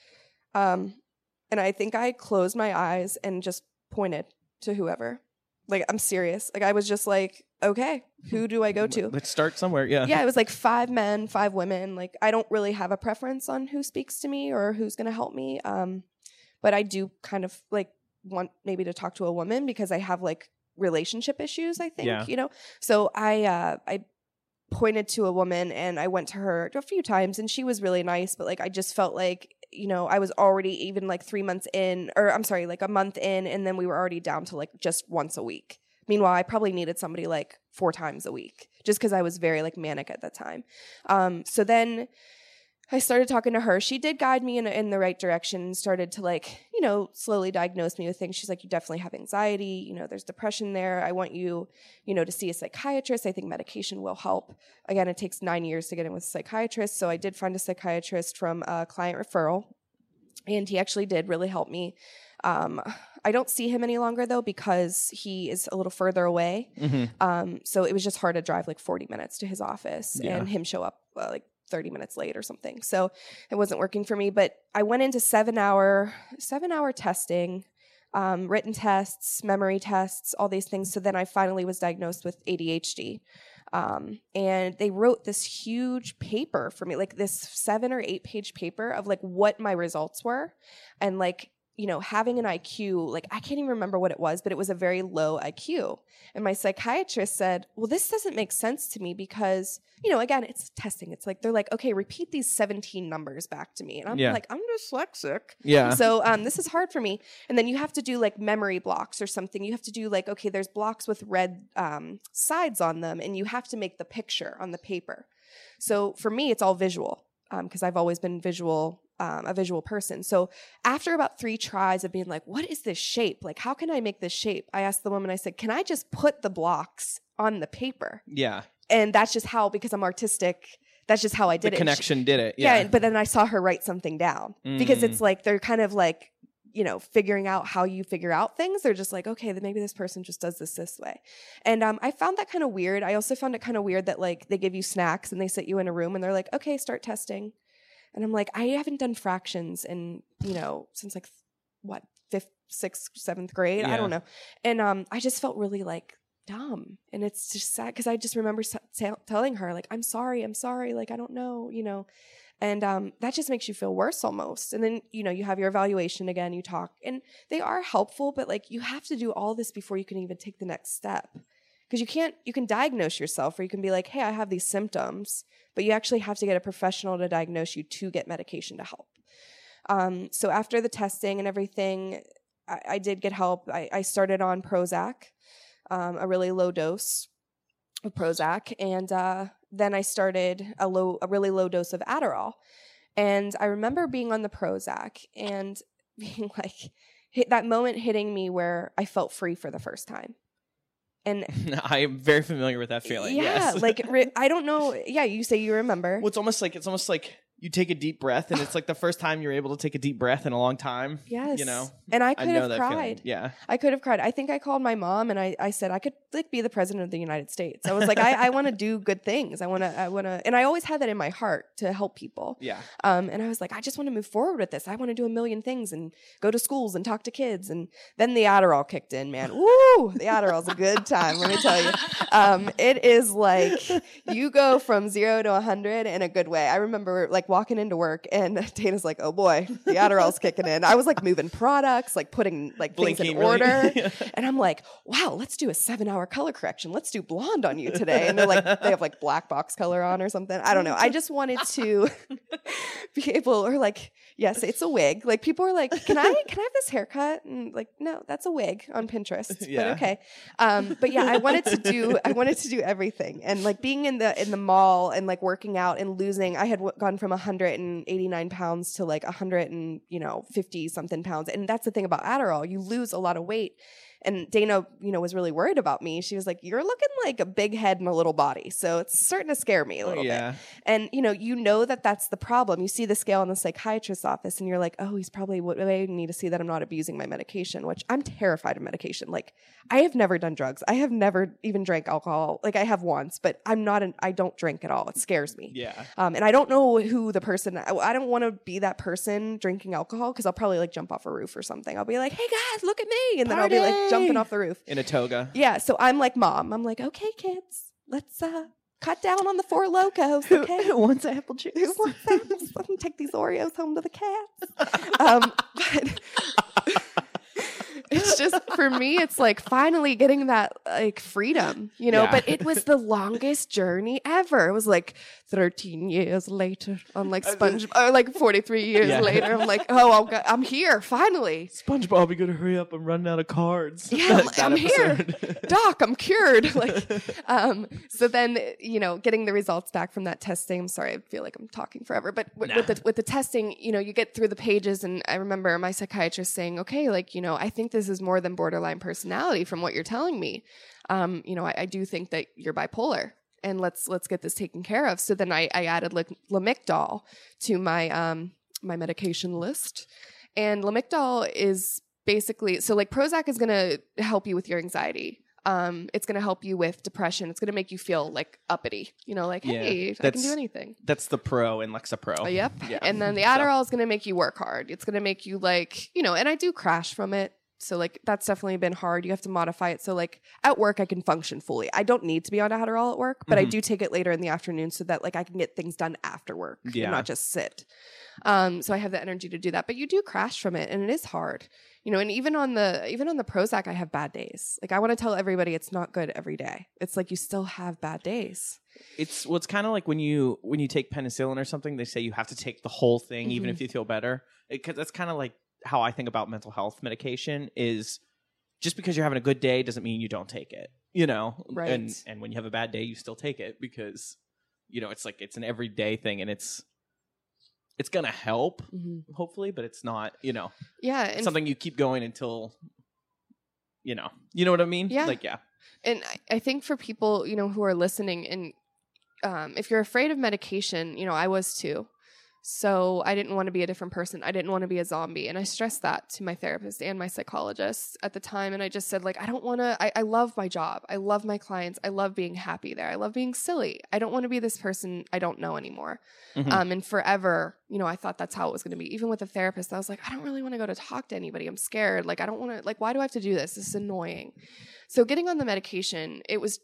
And I think I closed my eyes and just pointed to whoever. Like, I'm serious. Like, I was just like, okay, who do I go to? Let's start somewhere. Yeah. Yeah, it was like 5 men, 5 women. Like, I don't really have a preference on who speaks to me or who's going to help me. But I do kind of like want maybe to talk to a woman because I have like relationship issues, I think, So I pointed to a woman and I went to her a few times and she was really nice, but like I just felt like, I was already even like 3 months in, or I'm sorry, like a month in, and then we were already down to like just once a week. Meanwhile, I probably needed somebody like 4 times a week just because I was very like manic at that time. So then I started talking to her. She did guide me in the right direction and started to like, you know, slowly diagnose me with things. She's like, you definitely have anxiety. You know, there's depression there. I want you, you know, to see a psychiatrist. I think medication will help. Again, it takes 9 years to get in with a psychiatrist. So I did find a psychiatrist from a client referral, and he actually did really help me. I don't see him any longer though, because he is a little further away. So it was just hard to drive like 40 minutes to his office and him show up like 30 minutes late or something. So it wasn't working for me, but I went into 7-hour testing, written tests, memory tests, all these things. So then I finally was diagnosed with ADHD. And they wrote this huge paper for me, like this 7 or 8 page paper of like what my results were. And like, you know, having an IQ, like I can't even remember what it was, but it was a very low IQ. And my psychiatrist said, well, this doesn't make sense to me because, you know, again, it's testing. It's like, they're like, okay, repeat these 17 numbers back to me. And I'm like, I'm dyslexic. Yeah. So this is hard for me. And then you have to do like memory blocks or something. You have to do like, okay, there's blocks with red sides on them, and you have to make the picture on the paper. So for me, it's all visual because I've always been a visual person. So after about 3 tries of being like, what is this shape? Like, how can I make this shape? I asked the woman, I said, can I just put the blocks on the paper? Yeah. And that's just how, because I'm artistic, that's just how I did it. The connection did it. Yeah. But then I saw her write something down because it's like, they're kind of like, you know, figuring out how you figure out things. They're just like, okay, then maybe this person just does this way. And I found that kind of weird. I also found it kind of weird that like they give you snacks and they sit you in a room and they're like, okay, start testing. And I'm like, I haven't done fractions in, you know, since like, what, 5th, 6th, 7th grade? I don't know. And I just felt really like dumb. And it's just sad because I just remember telling her like, I'm sorry. Like, I don't know, you know. And that just makes you feel worse almost. And then, you know, you have your evaluation again, you talk. And they are helpful, but like you have to do all this before you can even take the next step. Because you can diagnose yourself, or you can be like, hey, I have these symptoms, but you actually have to get a professional to diagnose you to get medication to help. So after the testing and everything, I did get help. I started on Prozac, a really low dose of Prozac, and then I started a really low dose of Adderall. And I remember being on the Prozac and being like, that moment hitting me where I felt free for the first time. And I am very familiar with that feeling. Yeah, yes. like I don't know. Yeah, you say you remember. Well, it's almost like you take a deep breath, and it's like the first time you're able to take a deep breath in a long time. Yes. You know? And I could have that cried. feeling. Yeah. I could have cried. I think I called my mom and I said I could like be the president of the United States. I was like, I want to do good things. I want to, and I always had that in my heart to help people. Yeah. And I was like, I just want to move forward with this. I want to do a million things and go to schools and talk to kids. And then the Adderall kicked in, man. Woo! The Adderall's a good time, let me tell you. It is like you go from 0 to 100 in a good way. I remember like walking into work and Dana's like, oh boy, the Adderall's kicking in. I was like moving products, like putting like things in order. And I'm like, wow, let's do a 7-hour color correction. Let's do blonde on you today. And they're like, they have like black box color on or something. I don't know. I just wanted to be able, or like, yes, it's a wig. Like people are like, can I have this haircut? And like, no, that's a wig on Pinterest. Yeah. But okay. But yeah, I wanted to do everything. And like being in the mall and like working out and losing, I had gone from 189 pounds to like 150 something pounds. And that's the thing about Adderall. You lose a lot of weight. And Dana, was really worried about me. She was like, you're looking like a big head and a little body. So it's starting to scare me a little bit. And, that that's the problem. You see the scale in the psychiatrist's office and you're like, oh, he's probably waiting me to see that I'm not abusing my medication, which I'm terrified of medication. Like I have never done drugs. I have never even drank alcohol. Like I have once, but I don't drink at all. It scares me. Yeah. And I don't know who the person, I don't want to be that person drinking alcohol because I'll probably like jump off a roof or something. I'll be like, hey guys, look at me. And then I'll be like jumping off the roof. In a toga. Yeah. So I'm like mom. I'm like, okay, kids, let's cut down on the 4 Locos. Okay. Who wants apple juice? Who wants apples? Let me take these Oreos home to the cats. But it's just, for me, it's like finally getting that like freedom, you know, Yeah. but it was the longest journey ever. It was like 13 years later on like or like 43 years Yeah. later. I'm like, oh, I'm here finally. SpongeBob, you gotta hurry up. I'm running out of cards. Yeah, That I'm here. episode. Doc, I'm cured. Like, so then, you know, getting the results back from that testing. I'm sorry, I feel like I'm talking forever, but with the testing, you know, you get through the pages, and I remember my psychiatrist saying, okay, like, you know, I think this is more than borderline personality from what you're telling me. You know, I do think that you're bipolar, and let's get this taken care of. So then I added Lamictal to my my medication list, and Lamictal is basically, so like Prozac is going to help you with your anxiety. It's going to help you with depression. It's going to make you feel like uppity, you know, like, Yeah, hey, I can that's- do anything. That's the Pro in Lexapro. Yep. Yeah. And then the Adderall is going to make you work hard. It's going to make you like, you know, and I do crash from it. So like that's definitely been hard. You have to modify it. So like at work, I can function fully. I don't need to be on Adderall at work, but I do take it later in the afternoon so that like I can get things done after work Yeah. and not just sit. So I have the energy to do that, but you do crash from it, and it is hard, you know, and even on the Prozac, I have bad days. Like I want to tell everybody it's not good every day. It's like you still have bad days. It's kind of like when you take penicillin or something, they say you have to take the whole thing even if you feel better. Because that's kind of like how I think about mental health medication is just because you're having a good day doesn't mean you don't take it, you know? Right. And when you have a bad day, you still take it because, you know, it's like it's an everyday thing, and it's going to help, hopefully, but it's not, you know, Yeah. it's And something you keep going until, you know what I mean? Yeah. Like, yeah. And I think for people, you know, who are listening, and if you're afraid of medication, you know, I was too. So I didn't want to be a different person. I didn't want to be a zombie. And I stressed that to my therapist and my psychologist at the time. And I just said, like, I don't want to, I love my job. I love my clients. I love being happy there. I love being silly. I don't want to be this person I don't know anymore. And forever, you know, I thought that's how it was going to be. Even with a therapist, I was like, I don't really want to go to talk to anybody. I'm scared. Like, I don't want to, like, why do I have to do this? This is annoying. So getting on the medication,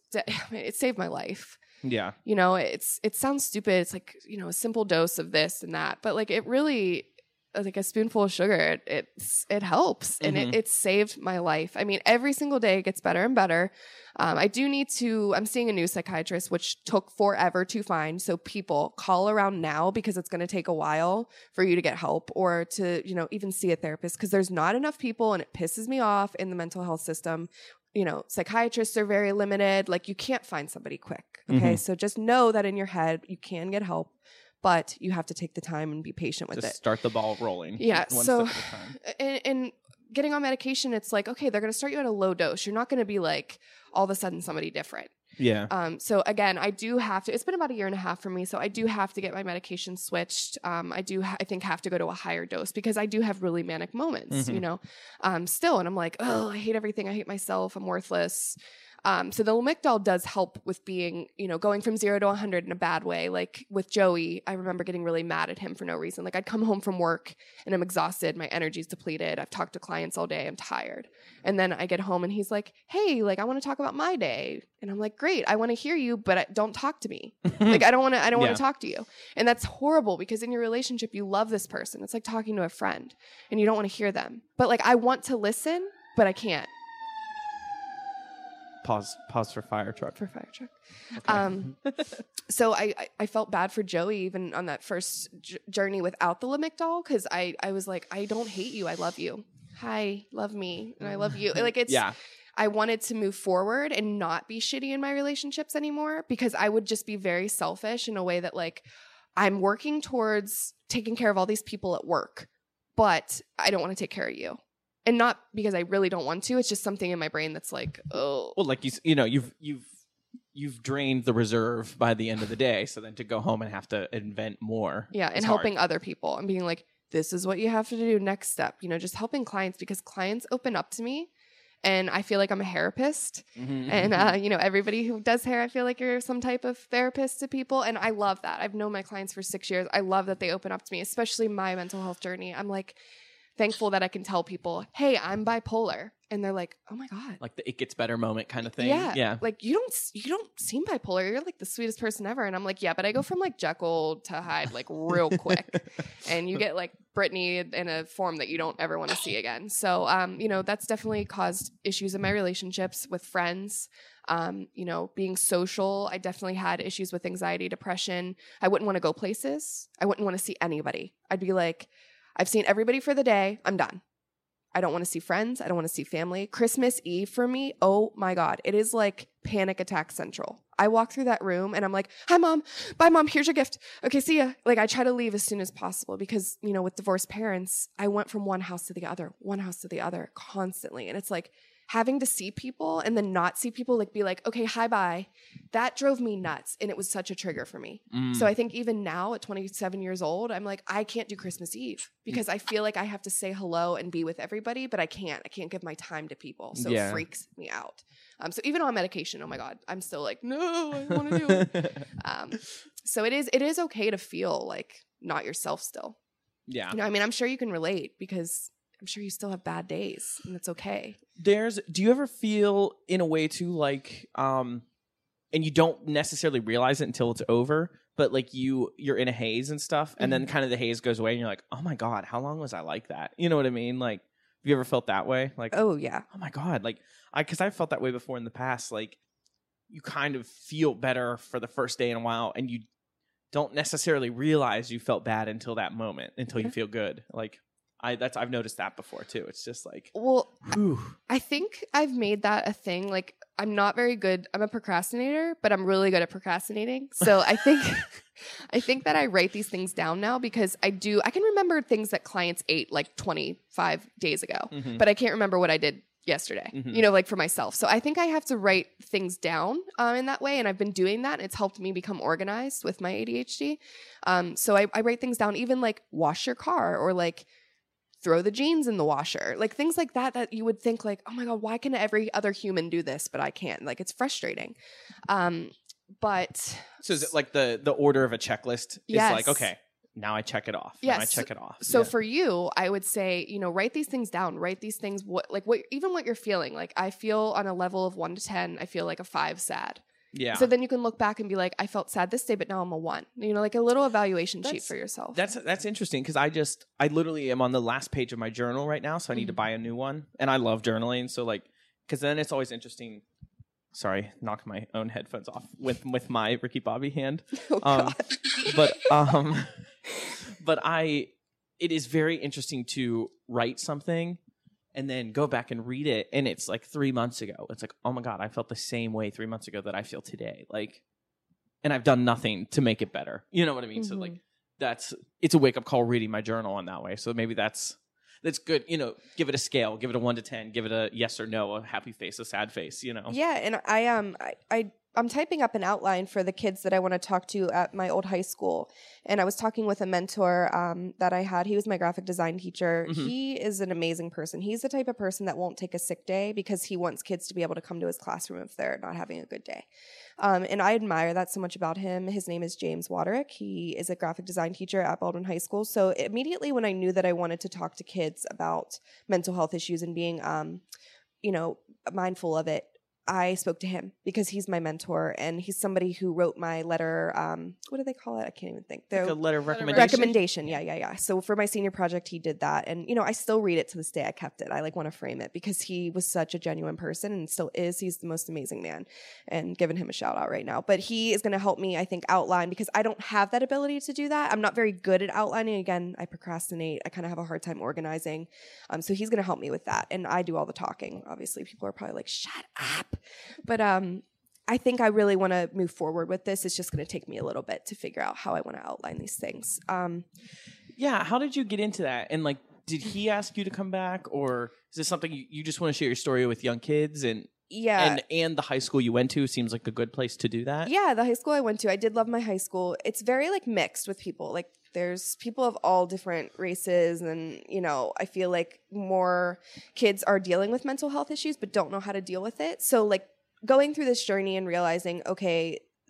it saved my life. Yeah. You know, it sounds stupid. It's like, you know, a simple dose of this and that, but like it really, like a spoonful of sugar, it helps, and it saved my life. I mean, every single day it gets better and better. I'm seeing a new psychiatrist, which took forever to find. So people call around now because it's going to take a while for you to get help or to, you know, even see a therapist, because there's not enough people, and it pisses me off in the mental health system. You know, psychiatrists are very limited. Like, you can't find somebody quick. Okay. So just know that in your head, you can get help, but you have to take the time and be patient with Just it. start the ball rolling. Yeah. One So, step at a time. and getting on medication, it's like, okay, they're going to start you at a low dose. You're not going to be like all of a sudden somebody different. Yeah. So again, I do have to, it's been about a year and a half for me. So I do have to get my medication switched. I think have to go to a higher dose because I do have really manic moments, you know, still. And I'm like, oh, I hate everything. I hate myself. I'm worthless. So the Lamictal does help with being, you know, going from 0 to 100 in a bad way. Like with Joey, I remember getting really mad at him for no reason. Like I'd come home from work and I'm exhausted. My energy's depleted. I've talked to clients all day. I'm tired. And then I get home and he's like, hey, like I want to talk about my day. And I'm like, great. I want to hear you, but don't talk to me. Like I don't want to talk to you. And that's horrible because in your relationship, you love this person. It's like talking to a friend and you don't want to hear them. But like I want to listen, but I can't. Pause for fire truck. For fire truck. So I felt bad for Joey even on that first journey without the Lamictal, because I was like, I don't hate you. I love you. Hi, love me. And I love you. Like it's, Yeah. I wanted to move forward and not be shitty in my relationships anymore, because I would just be very selfish in a way that like I'm working towards taking care of all these people at work, but I don't want to take care of you. And not because I really don't want to. It's just something in my brain that's like, oh. Well, like you know, you've drained the reserve by the end of the day. So then to go home and have to invent more. Yeah, and helping other people and being like, this is what you have to do next step. You know, just helping clients, because clients open up to me. And I feel like I'm a therapist. And, you know, everybody who does hair, I feel like you're some type of therapist to people. And I love that. I've known my clients for 6 years. I love that they open up to me, especially my mental health journey. I'm like, thankful that I can tell people, hey, I'm bipolar. And they're like, oh my God. Like the it gets better moment kind of thing. Yeah. Like you don't seem bipolar. You're like the sweetest person ever. And I'm like, yeah, but I go from like Jekyll to Hyde like real quick. And you get like Brittany in a form that you don't ever want to see again. So, that's definitely caused issues in my relationships with friends. Being social, I definitely had issues with anxiety, depression. I wouldn't want to go places. I wouldn't want to see anybody. I'd be like, I've seen everybody for the day. I'm done. I don't want to see friends. I don't want to see family. Christmas Eve for me, oh my God, it is like panic attack central. I walk through that room and I'm like, hi, Mom. Bye, Mom. Here's your gift. Okay, see ya. Like I try to leave as soon as possible because, with divorced parents, I went from one house to the other constantly. And it's like, having to see people and then not see people, like be like, okay, hi, bye. That drove me nuts. And it was such a trigger for me. So I think even now at 27 years old, I'm like, I can't do Christmas Eve because I feel like I have to say hello and be with everybody, but I can't give my time to people. So it freaks me out. So even on medication, oh my God, I'm still like, no, I want to do it. So it is okay to feel like not yourself still. Yeah. I'm sure you can relate because I'm sure you still have bad days and it's okay. Do you ever feel in a way too like, and you don't necessarily realize it until it's over, but like you're in a haze and stuff and then kind of the haze goes away and you're like, oh my God, how long was I like that? You know what I mean? Like, have you ever felt that way? Like, oh yeah. Oh my God. Like cause I felt that way before in the past. Like you kind of feel better for the first day in a while and you don't necessarily realize you felt bad until that moment, until you feel good. Like, I've noticed that before too. It's just like, well, I think I've made that a thing. Like I'm not very good. I'm a procrastinator, but I'm really good at procrastinating. So I think that I write these things down now because I can remember things that clients ate like 25 days ago, but I can't remember what I did yesterday, like for myself. So I think I have to write things down in that way. And I've been doing that. And it's helped me become organized with my ADHD. So I write things down, even like wash your car or like throw the jeans in the washer, like things like that you would think like, oh my God, why can every other human do this, but I can't? Like it's frustrating. But so is it like the order of a checklist is like, okay, now I check it off. Yes. Now I check it off. So for you, I would say, write these things down, write these things, what you're feeling. Like I feel on a level of 1 to 10, I feel like a 5 sad. Yeah. So then you can look back and be like, I felt sad this day, but now I'm a 1. Like a little evaluation sheet for yourself. That's interesting because I literally am on the last page of my journal right now, so I need to buy a new one. And I love journaling, so like, because then it's always interesting. Sorry, knocked my own headphones off with my Ricky Bobby hand. Oh God. But it is very interesting to write something and then go back and read it, and it's like 3 months ago. It's like, oh my God, I felt the same way 3 months ago that I feel today. Like, and I've done nothing to make it better. You know what I mean? So like, it's a wake up call reading my journal in that way. So maybe that's good. Give it a scale, give it a 1 to 10, give it a yes or no, a happy face, a sad face. Yeah, and I'm typing up an outline for the kids that I want to talk to at my old high school. And I was talking with a mentor that I had. He was my graphic design teacher. He is an amazing person. He's the type of person that won't take a sick day because he wants kids to be able to come to his classroom if they're not having a good day. And I admire that so much about him. His name is James Waderick. He is a graphic design teacher at Baldwin High School. So immediately when I knew that I wanted to talk to kids about mental health issues and being, mindful of it, I spoke to him because he's my mentor and he's somebody who wrote my letter. What do they call it? I can't even think. Like a letter of recommendation? Recommendation. Yeah. So for my senior project, he did that. And, I still read it to this day. I kept it. I want to frame it because he was such a genuine person and still is. He's the most amazing man, and giving him a shout out right now. But he is going to help me, I think, outline because I don't have that ability to do that. I'm not very good at outlining. Again, I procrastinate. I kind of have a hard time organizing. So he's going to help me with that. And I do all the talking. Obviously, people are probably like, shut up. But I think I really want to move forward with this. It's just going to take me a little bit to figure out how I want to outline these things. Yeah. How did you get into that? And like, did he ask you to come back, or is this something you just want to share your story with young kids? And yeah, and the high school you went to seems like a good place to do that. Yeah, the high school I went to, I did love my high school. It's very like mixed with people. Like there's people of all different races, and I feel like more kids are dealing with mental health issues but don't know how to deal with it. So like going through this journey and realizing, okay,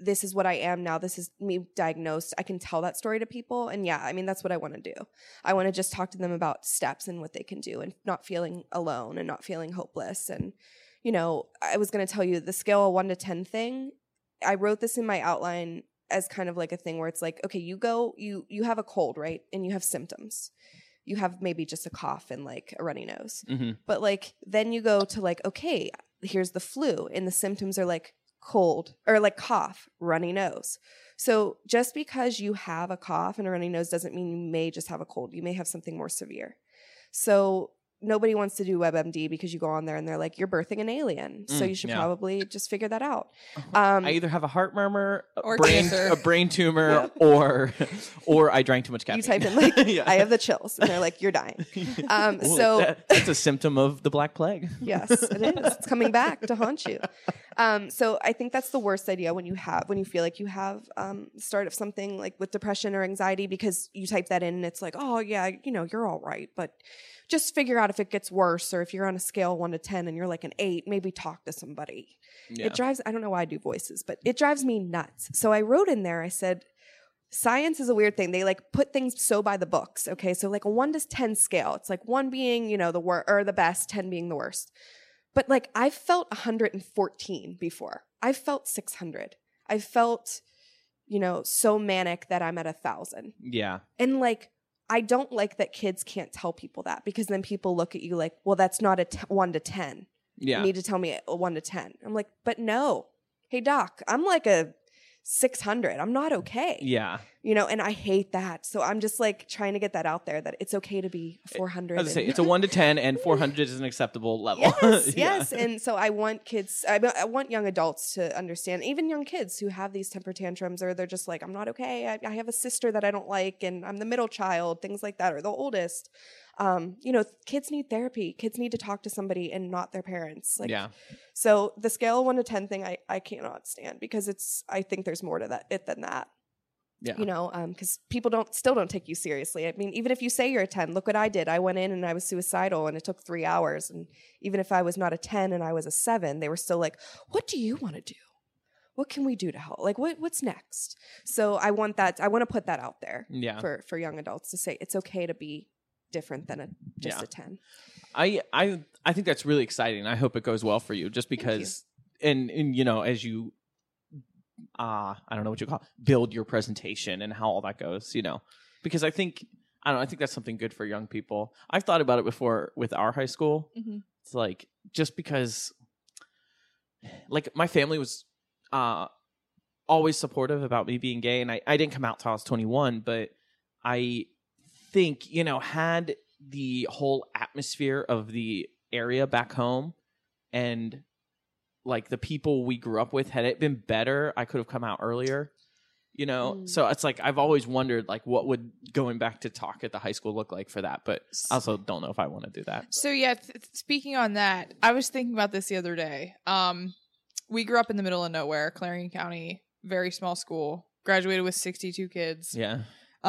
this is what I am now. This is me diagnosed. I can tell that story to people. And yeah, I mean, that's what I want to do. I want to just talk to them about steps and what they can do and not feeling alone and not feeling hopeless. And, you know, I was going to tell you the scale of 1 to 10 thing. I wrote this in my outline as kind of like a thing where it's like, okay, you have a cold, right? And you have symptoms. You have maybe just a cough and like a runny nose. But like, then you go to like, okay, here's the flu. And the symptoms are like cold or like cough, runny nose. So just because you have a cough and a runny nose doesn't mean you may just have a cold. You may have something more severe. So nobody wants to do WebMD because you go on there and they're like, you're birthing an alien. So you should probably just figure that out. I either have a heart murmur, Or a brain tumor, or I drank too much caffeine. You type in like, I have the chills, and they're like, you're dying. So that's a symptom of the Black Plague. yes, it is. It's coming back to haunt you. So I think that's the worst idea when you feel like you have start of something like with depression or anxiety, because you type that in and it's like, oh yeah, you know, you're all right, but just figure out if it gets worse, or if you're on a scale 1 to 10 and you're like an 8, maybe talk to somebody. Yeah. It drives, I don't know why I do voices, but it drives me nuts. So I wrote in there, I said, science is a weird thing. They like put things so by the books. Okay. So like a 1 to 10 scale, it's like 1 being, you know, the best, 10 being the worst. But like I've felt 114 before. I've felt 600. I've felt, you know, so manic that I'm at 1,000. Yeah. And like, I don't like that kids can't tell people that, because then people look at you like, well, that's not a 1 to 10. Yeah. You need to tell me a 1 to 10. I'm like, but no. Hey, doc, I'm like a 600. I'm not okay. Yeah. You know, and I hate that. So I'm just like trying to get that out there, that it's okay to be 400. As I say, it's a 1 to 10, and 400 is an acceptable level. Yes, Yeah. yes. And so I want kids, I want young adults to understand, even young kids who have these temper tantrums, or they're just like, I'm not okay. I have a sister that I don't like, and I'm the middle child, things like that, or the oldest. You know, kids need therapy. Kids need to talk to somebody and not their parents. Like, Yeah. So the scale of 1 to 10 thing, I cannot stand, because I think there's more to than that. Yeah. You know, because people still don't take you seriously. I mean, even if you say you're a 10, look what I did. I went in and I was suicidal, and it took 3 hours. And even if I was not a 10 and I was a 7, they were still like, what do you want to do? What can we do to help? Like, what's next? So I want to put that out there for young adults to say it's okay to be different than just a 10. I think that's really exciting. I hope it goes well for you, just because, and you know, as you, I don't know what you call it, build your presentation and how all that goes, you know, because I think that's something good for young people. I've thought about it before with our high school. Mm-hmm. It's like, just because, like, my family was always supportive about me being gay, and I didn't come out till I was 21, but I think, you know, had the whole atmosphere of the area back home and like the people we grew up with, had it been better, I could have come out earlier, you know? So it's like, I've always wondered, like, what would going back to talk at the high school look like for that? But I also don't know if I want to do that. So yeah, speaking on that, I was thinking about this the other day. We grew up in the middle of nowhere, Clarion County, very small school, graduated with 62 kids. Yeah.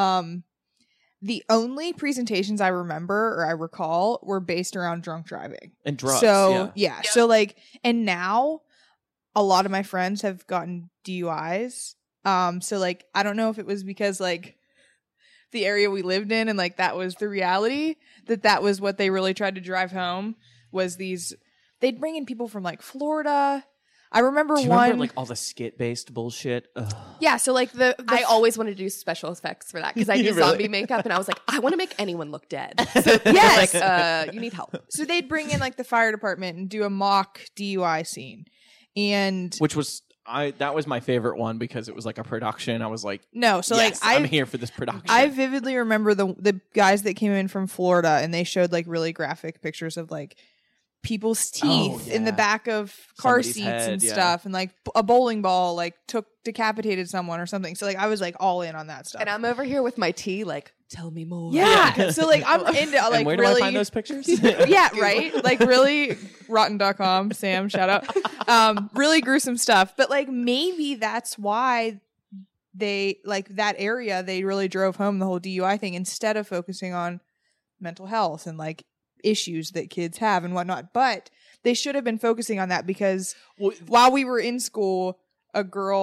The only presentations I remember or I recall were based around drunk driving and drugs. So yeah. So like, and now a lot of my friends have gotten DUIs. So like, I don't know if it was because like the area we lived in and like that was the reality, that was what they really tried to drive home, was they'd bring in people from like Florida. I remember remember like all the skit based bullshit? Ugh. Yeah, so like I always wanted to do special effects for that, because I did zombie makeup, and I was like, I want to make anyone look dead. So yes, like, you need help. So they'd bring in like the fire department and do a mock DUI scene, and which was that was my favorite one, because it was like a production. I was like, no, so yes, like I'm here for this production. I vividly remember the guys that came in from Florida, and they showed like really graphic pictures of like people's teeth in the back of car Somebody's seats head, and stuff, and like a bowling ball like decapitated someone or something. So like I was like all in on that stuff, and I'm over here with my tea like, tell me more. Yeah. So like I'm into like, and where really, do I find those pictures? Yeah, right. Like really rotten.com, Sam, shout out. Really gruesome stuff, but like maybe that's why they like that area. They really drove home the whole DUI thing instead of focusing on mental health and like issues that kids have and whatnot. But they should have been focusing on that, because while we were in school, a girl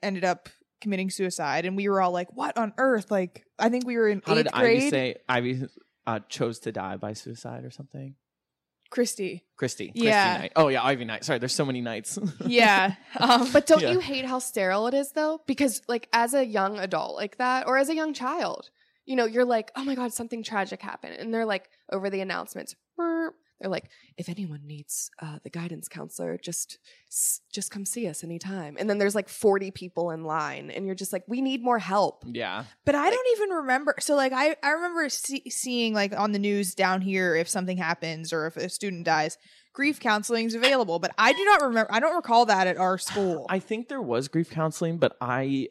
ended up committing suicide, and we were all like, what on earth? Like, I think we were in How did 8th Ivy grade. say Ivy chose to die by suicide or something? Christy. Christy Yeah. Knight. Oh yeah, Ivy Knight. Sorry, there's so many Knights. Yeah. But don't Yeah. you hate how sterile it is though? Because like as a young adult like that, or as a young child, you know, you're like, oh my God, something tragic happened. And they're like, over the announcements, they're like, if anyone needs the guidance counselor, just come see us anytime. And then there's like 40 people in line and you're just like, we need more help. Yeah. But I don't even remember. So, like, I remember seeing, like, on the news down here if something happens or if a student dies, grief counseling is available. But I do not remember. I don't recall that at our school. I think there was grief counseling, but I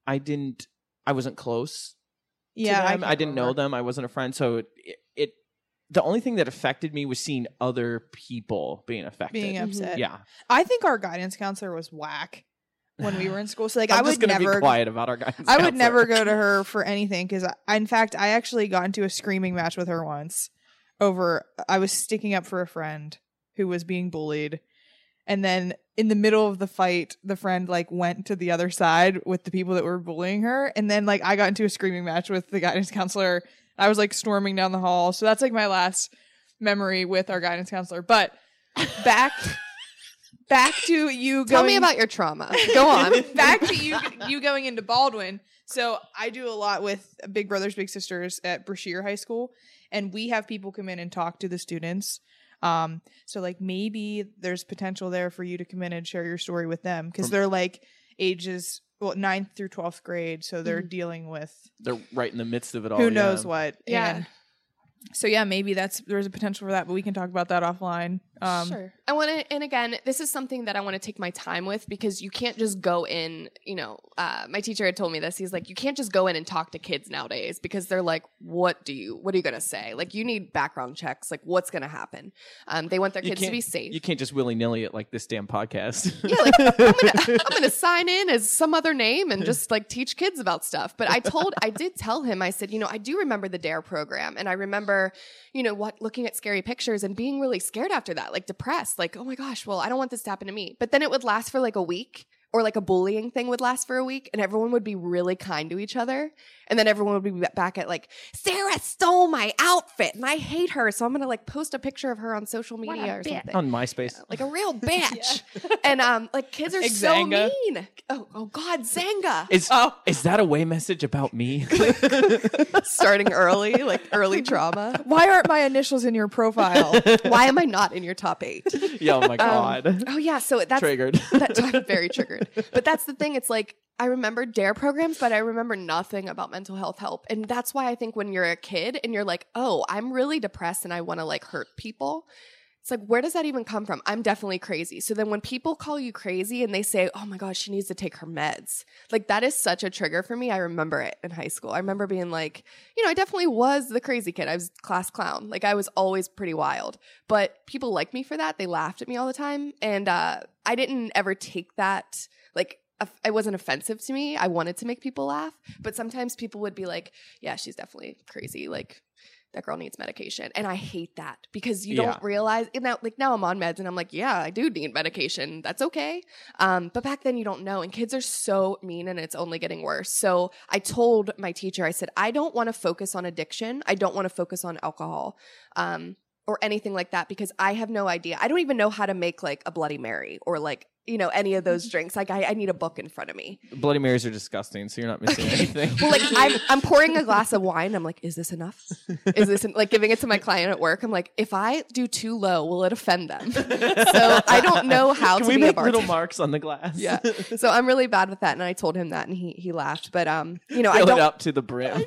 wasn't close yeah, to them. I can't didn't know remember. them. I wasn't a friend. So it the only thing that affected me was seeing other people being affected. Being upset. Yeah. I think our guidance counselor was whack when we were in school. So, like, I'm I would just gonna never be quiet about our guidance I would counselor. never go to her for anything because, in fact, I actually got into a screaming match with her once over. I was sticking up for a friend who was being bullied, and then in the middle of the fight, the friend like went to the other side with the people that were bullying her, and then like I got into a screaming match with the guidance counselor. I was like storming down the hall, so that's like my last memory with our guidance counselor. But back to you. Tell me going- about your trauma. Go on. back to you going into Baldwin. So I do a lot with Big Brothers Big Sisters at Brashear High School, and we have people come in and talk to the students. So like maybe there's potential there for you to come in and share your story with them because they're like ages 9th through 12th grade, so they're dealing with They're right in the midst of it all. who knows what. Yeah. And so yeah, maybe there's a potential for that, but we can talk about that offline. Sure. I want to, and again, this is something that I want to take my time with because you can't just go in, you know, my teacher had told me this. He's like, you can't just go in and talk to kids nowadays because they're like, what are you going to say? Like, you need background checks. Like, what's going to happen? They want their You kids to can't- be safe. You can't just willy-nilly it like this damn podcast. Yeah, like I'm gonna sign in as some other name and just like teach kids about stuff. But I did tell him, I said, you know, I do remember the DARE program, and I remember, you know, looking at scary pictures and being really scared after that, like depressed, like, oh my gosh, well, I don't want this to happen to me. But then it would last for like a week, or like a bullying thing would last for a week, and everyone would be really kind to each other. And then everyone would be back at like, Sarah stole my outfit and I hate her, so I'm gonna like post a picture of her on social media or something. On MySpace. Like a real bitch. And like kids are Like so Zanga. mean. Oh God, Zanga. Is that a way message about me? Starting early, like early trauma. Why aren't my initials in your profile? Why am I not in your top 8? Yeah, oh my god. Oh yeah, so that's Triggered. I'm very triggered. But that's the thing. It's like I remember DARE programs, but I remember nothing about mental health help. And that's why I think when you're a kid and you're like, oh, I'm really depressed and I want to like hurt people. It's like, where does that even come from? I'm definitely crazy. So then when people call you crazy and they say, oh my gosh, she needs to take her meds, like that is such a trigger for me. I remember it in high school. I remember being like, you know, I definitely was the crazy kid. I was class clown. Like I was always pretty wild, but people liked me for that. They laughed at me all the time. And I didn't ever take that, like, it wasn't offensive to me. I wanted to make people laugh, but sometimes people would be like, yeah, she's definitely crazy. Like that girl needs medication. And I hate that because you don't realize now, like now I'm on meds and I'm like, yeah, I do need medication. That's okay. But back then you don't know. And kids are so mean and it's only getting worse. So I told my teacher, I said, I don't want to focus on addiction. I don't want to focus on alcohol. Or anything like that because I have no idea. I don't even know how to make like a Bloody Mary or like, you know, any of those drinks. Like I need a book in front of me. Bloody Marys are disgusting, so you're not missing anything. Well, like I'm pouring a glass of wine. I'm like, is this enough? Is this like giving it to my client at work? I'm like, if I do too low, will it offend them? So I don't know how Can to we be a make bartender. little marks on the glass? Yeah. So I'm really bad with that. And I told him that and he laughed. But you know, Fill I it don't up to the brim.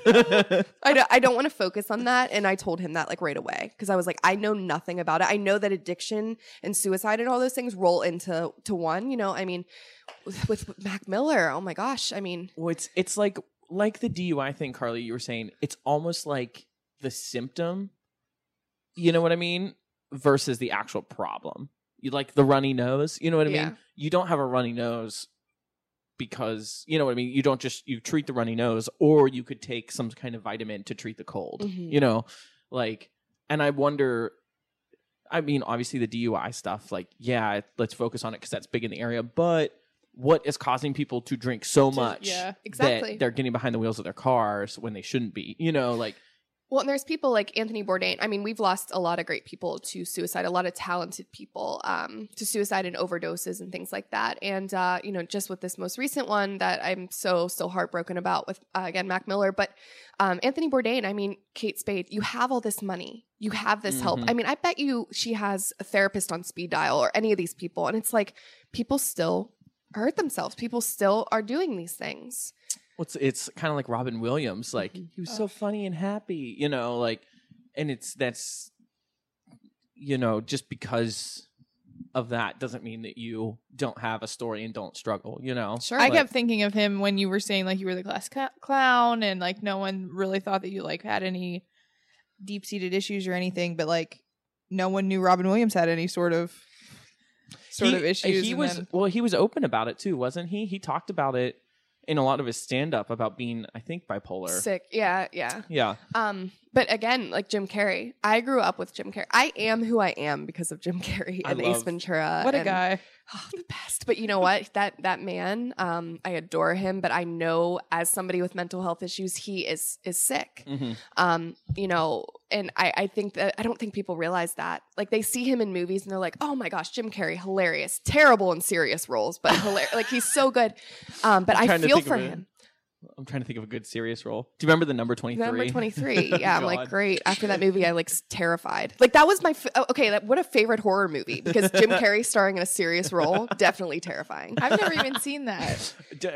I don't want to focus on that. And I told him that like right away because I was like, I know nothing about it. I know that addiction and suicide and all those things roll into one. You know, I mean, with Mac Miller, oh my gosh. I mean, Well, it's like the DUI thing, Carly, you were saying. It's almost like the symptom. You know what I mean? Versus the actual problem. You like the runny nose. You know what I Yeah. mean? You don't have a runny nose because, you know what I mean? You don't just, you treat the runny nose, or you could take some kind of vitamin to treat the cold, Mhm. you know? Like, and I wonder, I mean, obviously the DUI stuff, like, yeah, let's focus on it because that's big in the area, but what is causing people to drink so much exactly. that they're getting behind the wheels of their cars when they shouldn't be, you know, like. Well, and there's people like Anthony Bourdain. I mean, we've lost a lot of great people to suicide, a lot of talented people to suicide and overdoses and things like that. And, you know, just with this most recent one that I'm so still heartbroken about with, again, Mac Miller. But Anthony Bourdain, I mean, Kate Spade, you have all this money. You have this help. I mean, I bet you she has a therapist on speed dial or any of these people. And it's like people still hurt themselves. People still are doing these things. Well, it's kind of like Robin Williams. Like, he was so funny and happy, you know, like, and that's, you know, just because of that doesn't mean that you don't have a story and don't struggle, you know? Sure. I kept thinking of him when you were saying like you were the class clown and like no one really thought that you like had any deep-seated issues or anything, but like no one knew Robin Williams had any sort of issues. He was open about it too, wasn't he? He talked about it in a lot of his stand-up about being, I think, bipolar. Sick. Yeah. But again, like Jim Carrey, I grew up with Jim Carrey. I am who I am because of Jim Carrey and Ace Ventura. What a guy. Oh, the best. But you know what? That man, I adore him, but I know as somebody with mental health issues, he is sick. You know, and I think that I don't think people realize that. Like they see him in movies and they're like, oh my gosh, Jim Carrey, hilarious. Terrible in serious roles, but hilarious. Like he's so good. But I feel for him. I'm trying to think of a good serious role. Do you remember the number 23? Number 23. Yeah, I'm like, great. After that movie, I like terrified. Like that was my what a favorite horror movie because Jim Carrey starring in a serious role, definitely terrifying. I've never even seen that.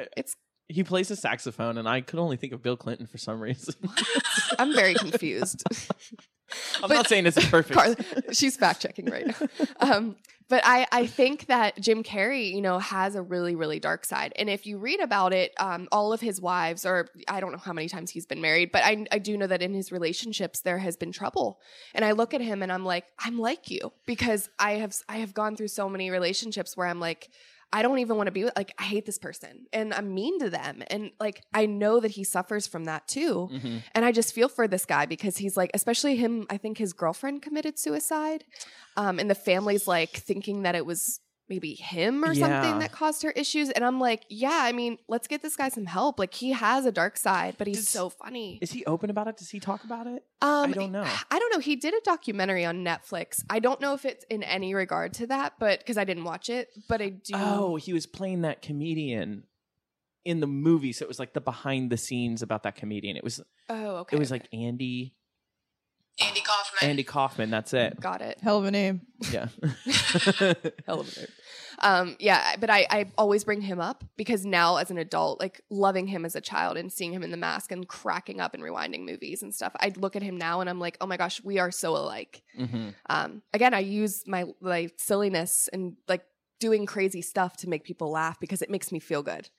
He plays a saxophone, and I could only think of Bill Clinton for some reason. I'm very confused. I'm not saying it's perfect. She's fact checking right now. But I think that Jim Carrey, you know, has a really, really dark side. And if you read about it, all of his wives, or I don't know how many times he's been married, but I do know that in his relationships, there has been trouble. And I look at him and I'm like you, because I have gone through so many relationships where I'm like, I don't even want to be with, like, I hate this person and I'm mean to them. And like, I know that he suffers from that too. And I just feel for this guy because he's like, especially him, I think his girlfriend committed suicide. And the family's like thinking that it was maybe him or something that caused her issues. And I'm like, yeah, I mean, let's get this guy some help. Like he has a dark side, but he's so funny. Is he open about it? Does he talk about it? I don't know. I don't know. He did a documentary on Netflix. I don't know if it's in any regard to that, but because I didn't watch it, but I do. Oh, he was playing that comedian in the movie. So it was like the behind the scenes about that comedian. It was, okay. It was like Andy Kaufman. Andy Kaufman. That's it. Got it. Hell of a name. Yeah. Hell of a name. Yeah, but I always bring him up because now as an adult, like loving him as a child and seeing him in The Mask and cracking up and rewinding movies and stuff, I look at him now and I'm like, oh my gosh, we are so alike. Again, I use my silliness and like doing crazy stuff to make people laugh because it makes me feel good.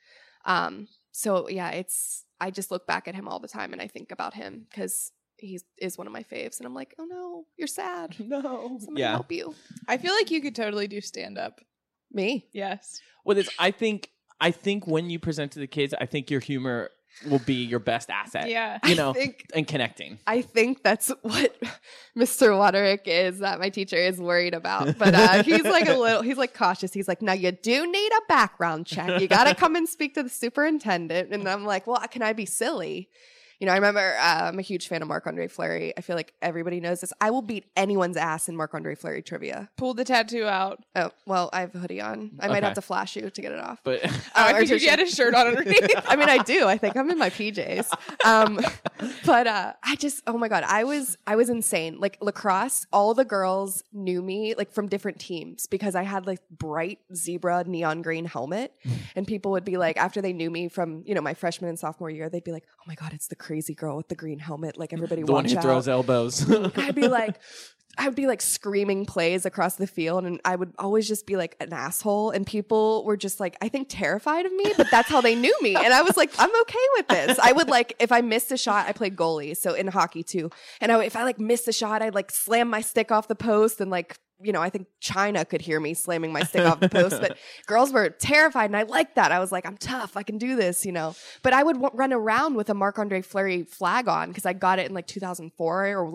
So yeah, I just look back at him all the time and I think about him because he is one of my faves. And I'm like, oh no, you're sad. No. Somebody help you. I feel like you could totally do stand-up. Me? Yes. Well, I think when you present to the kids, I think your humor will be your best asset. Yeah. You know, and connecting. I think that's what Mr. Waderick is, that my teacher is worried about. But he's like cautious. He's like, now you do need a background check. You got to come and speak to the superintendent. And I'm like, well, can I be silly? You know, I remember I'm a huge fan of Marc-Andre Fleury. I feel like everybody knows this. I will beat anyone's ass in Marc-Andre Fleury trivia. Pulled the tattoo out. Oh, well, I have a hoodie on. I might have to flash you to get it off. But I think you had a shirt on underneath. I mean, I do. I think I'm in my PJs. But I just, oh my God, I was insane. Like lacrosse, all the girls knew me like from different teams because I had like bright zebra neon green helmet. And people would be like, after they knew me from, you know, my freshman and sophomore year, they'd be like, oh my God, it's the crazy girl with the green helmet. Like everybody the watch one who out. throws elbows. I would be like screaming plays across the field and I would always just be like an asshole and people were just like, I think terrified of me, but that's how they knew me. And I was like, I'm okay with this. I would like, if I missed a shot, I played goalie. So in hockey too. And if I like missed a shot, I'd like slam my stick off the post and like, you know, I think China could hear me slamming my stick off the post, but girls were terrified and I liked that. I was like, I'm tough. I can do this, you know. But I would run around with a Marc-Andre Fleury flag on because I got it in like 2004 or like a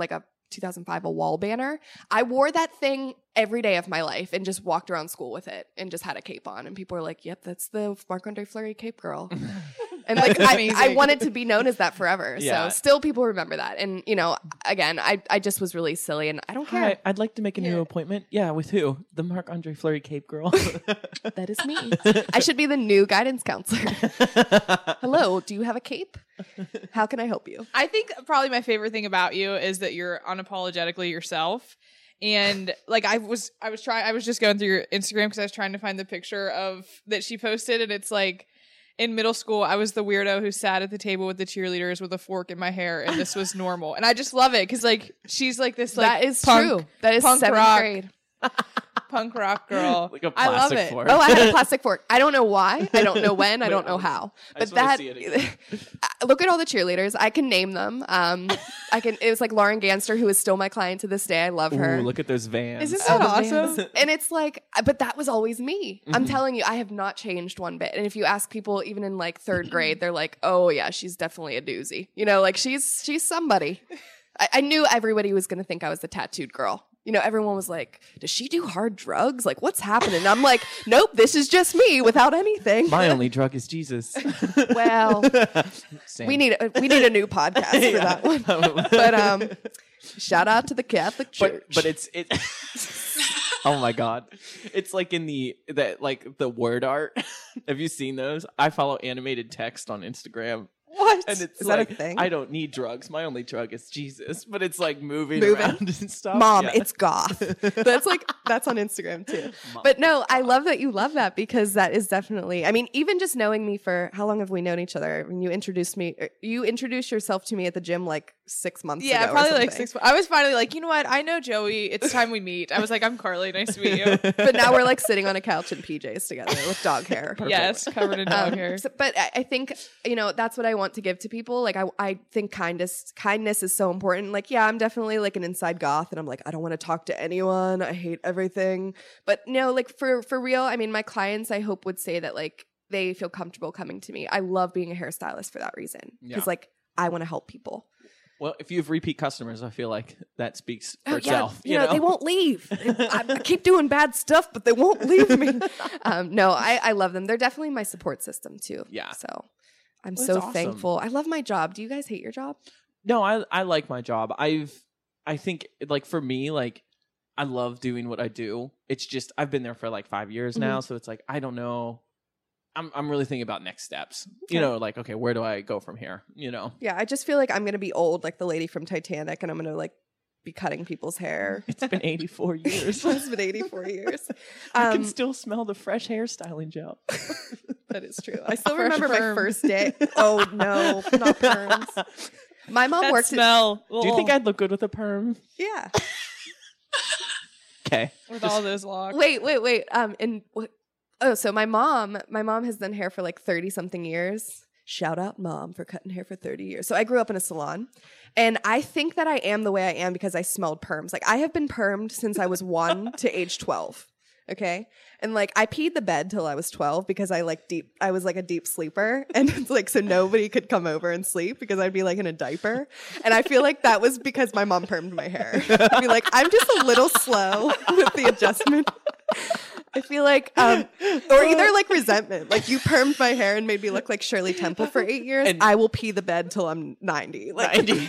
2005, a wall banner. I wore that thing every day of my life and just walked around school with it and just had a cape on. And people were like, yep, that's the Marc-Andre Fleury cape girl. And like, I wanted to be known as that forever. Yeah. So still people remember that. And, you know, again, I just was really silly and I don't care. Hi, I'd like to make a new appointment. Yeah, with who? The Marc-Andre Fleury cape girl. That is me. I should be the new guidance counselor. Hello, do you have a cape? How can I help you? I think probably my favorite thing about you is that you're unapologetically yourself. And like I was just going through your Instagram because I was trying to find the picture of that she posted, and it's like, in middle school, I was the weirdo who sat at the table with the cheerleaders with a fork in my hair, and this was normal. And I just love it because, like, she's like this, like, that is true. That is punk 7th rock. grade. Punk rock girl. Like a I love plastic it. fork. Oh, I had a plastic fork. I don't know why. I don't know when. I don't know how. I But just wanna that see it again. look at all the cheerleaders. I can name them. I can. It was like Lauren Ganster, who is still my client to this day. I love her. Ooh, look at those vans. Isn't Oh, that the awesome? Vans. And it's like, but that was always me. I'm telling you, I have not changed one bit. And if you ask people, even in like 3rd grade, they're like, "Oh yeah, she's definitely a doozy." You know, like she's somebody. I knew everybody was going to think I was the tattooed girl. You know, everyone was like, does she do hard drugs? Like, what's happening? And I'm like, nope, this is just me without anything. My only drug is Jesus. Well, Same. we need a new podcast for that one. But shout out to the Catholic Church. But it's oh my god, it's like in the word art. Have you seen those? I follow animated text on Instagram. What? And it's Is that a like, thing? I don't need drugs. My only drug is Jesus. But it's like moving. around and stuff. Mom, Yeah. it's goth. That's on Instagram too. Mom. But no, I love that you love that because that is definitely, I mean, even just knowing me for how long have we known each other? When you introduced yourself to me at the gym like 6 months ago. Yeah, or probably like something. 6 months. I was finally like, you know what? I know Joey. It's time we meet. I was like, I'm Carly. Nice to meet you. But now we're like sitting on a couch in PJs together with dog hair. Yes, covered in dog hair. But I think, you know, that's what I want to give to people. Like, I think kindness is so important. Like, yeah, I'm definitely like an inside goth and I'm like, I don't want to talk to anyone. I hate everything. But no, like for real, I mean, my clients, I hope would say that like they feel comfortable coming to me. I love being a hairstylist for that reason. Because Yeah. like, I want to help people. Well, if you have repeat customers, I feel like that speaks for Oh, itself. Yeah, you know, they won't leave. I keep doing bad stuff, but they won't leave me. No, I love them. They're definitely my support system too. Yeah. So I'm Well, so that's awesome. thankful. I love my job. Do you guys hate your job? No, I like my job. I think like for me, like I love doing what I do. It's just I've been there for like 5 years now, so it's like I don't know. I'm really thinking about next steps. You know, like okay, where do I go from here? You know. Yeah, I just feel like I'm gonna be old, like the lady from Titanic, and I'm gonna like be cutting people's hair. It's been 84 years. It's been 84 years. You can still smell the fresh hairstyling gel. That is true. I still Fresh remember perm. my first day. Oh no, not perms. My mom That worked. smell. Do you think I'd look good with a perm? Yeah. Okay. with all those locks? Wait. And what? Oh, so my mom has done hair for like 30 something years. Shout out mom for cutting hair for 30 years. So I grew up in a salon and I think that I am the way I am because I smelled perms. Like I have been permed since I was 1 to age 12. Okay. And like I peed the bed till I was 12 because I was like a deep sleeper. And it's like, so nobody could come over and sleep because I'd be like in a diaper. And I feel like that was because my mom permed my hair. I'd be like, I'm just a little slow with the adjustment. I feel like, or either like resentment, like you permed my hair and made me look like Shirley Temple for 8 years. And- I will pee the bed till I'm 90. Like, 90.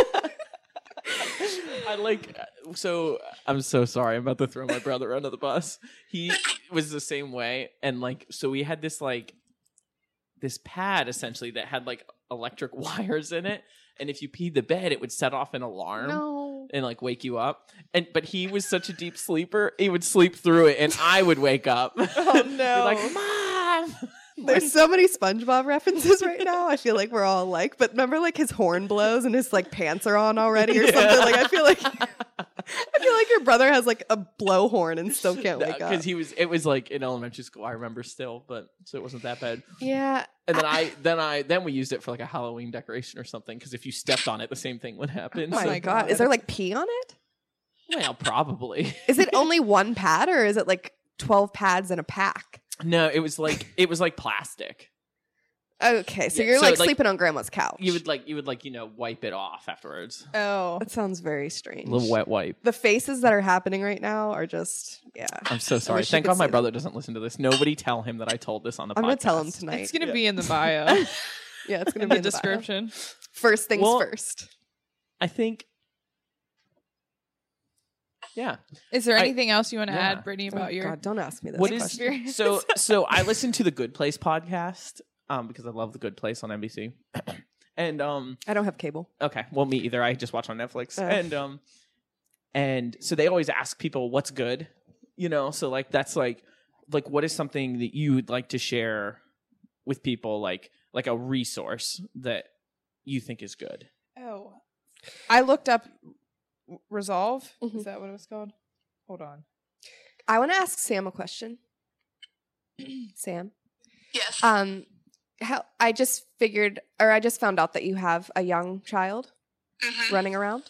I like, so I'm so sorry. I'm about to throw my brother under the bus. He was the same way. And like, so we had this like, this pad essentially that had like electric wires in it. And if you peed the bed, it would set off an alarm. no. And like wake you up. But he was such a deep sleeper, he would sleep through it and I would wake up. Oh Be no. like, Mom. There's so many SpongeBob references right now. I feel like we're all alike. But remember, like his horn blows and his like pants are on already or something. Like I feel like your brother has like a blowhorn and still can't wake up. Because it was like in elementary school, I remember still, but so it wasn't that bad. Yeah. And then we used it for like a Halloween decoration or something. Because if you stepped on it, the same thing would happen. Oh my So- god. Is there like pee on it? Well, probably. Is it only one pad or is it like 12 pads in a pack? No, it was like plastic. Okay, so Yeah, you're so, like like, sleeping on grandma's couch. You would wipe it off afterwards. Oh. That sounds very strange. A little wet wipe. The faces that are happening right now are just, yeah. I'm so sorry. wish you Thank could God my see them. brother doesn't listen to this. Nobody tell him that I told this on the podcast. I'm going to tell him tonight. It's going to be in the bio. Yeah, it's going in to be the in the bio. description. First things Well, first. I think. Yeah. Is there anything else you want to Yeah. add, Brittany, about Oh, your God, don't ask me this What is question. so I listened to the Good Place podcast because I love the Good Place on NBC. And I don't have cable. okay, well me either. I just watch on Netflix. Oh. And so they always ask people what's good, so like that's like what is something that you would like to share with people, like a resource that you think is good. Oh. I looked up Resolve. Mhm. Is that what it was called? Hold on. I want to ask Sam a question. Sam, Yes. how I just found out that you have a young child Mhm. running around.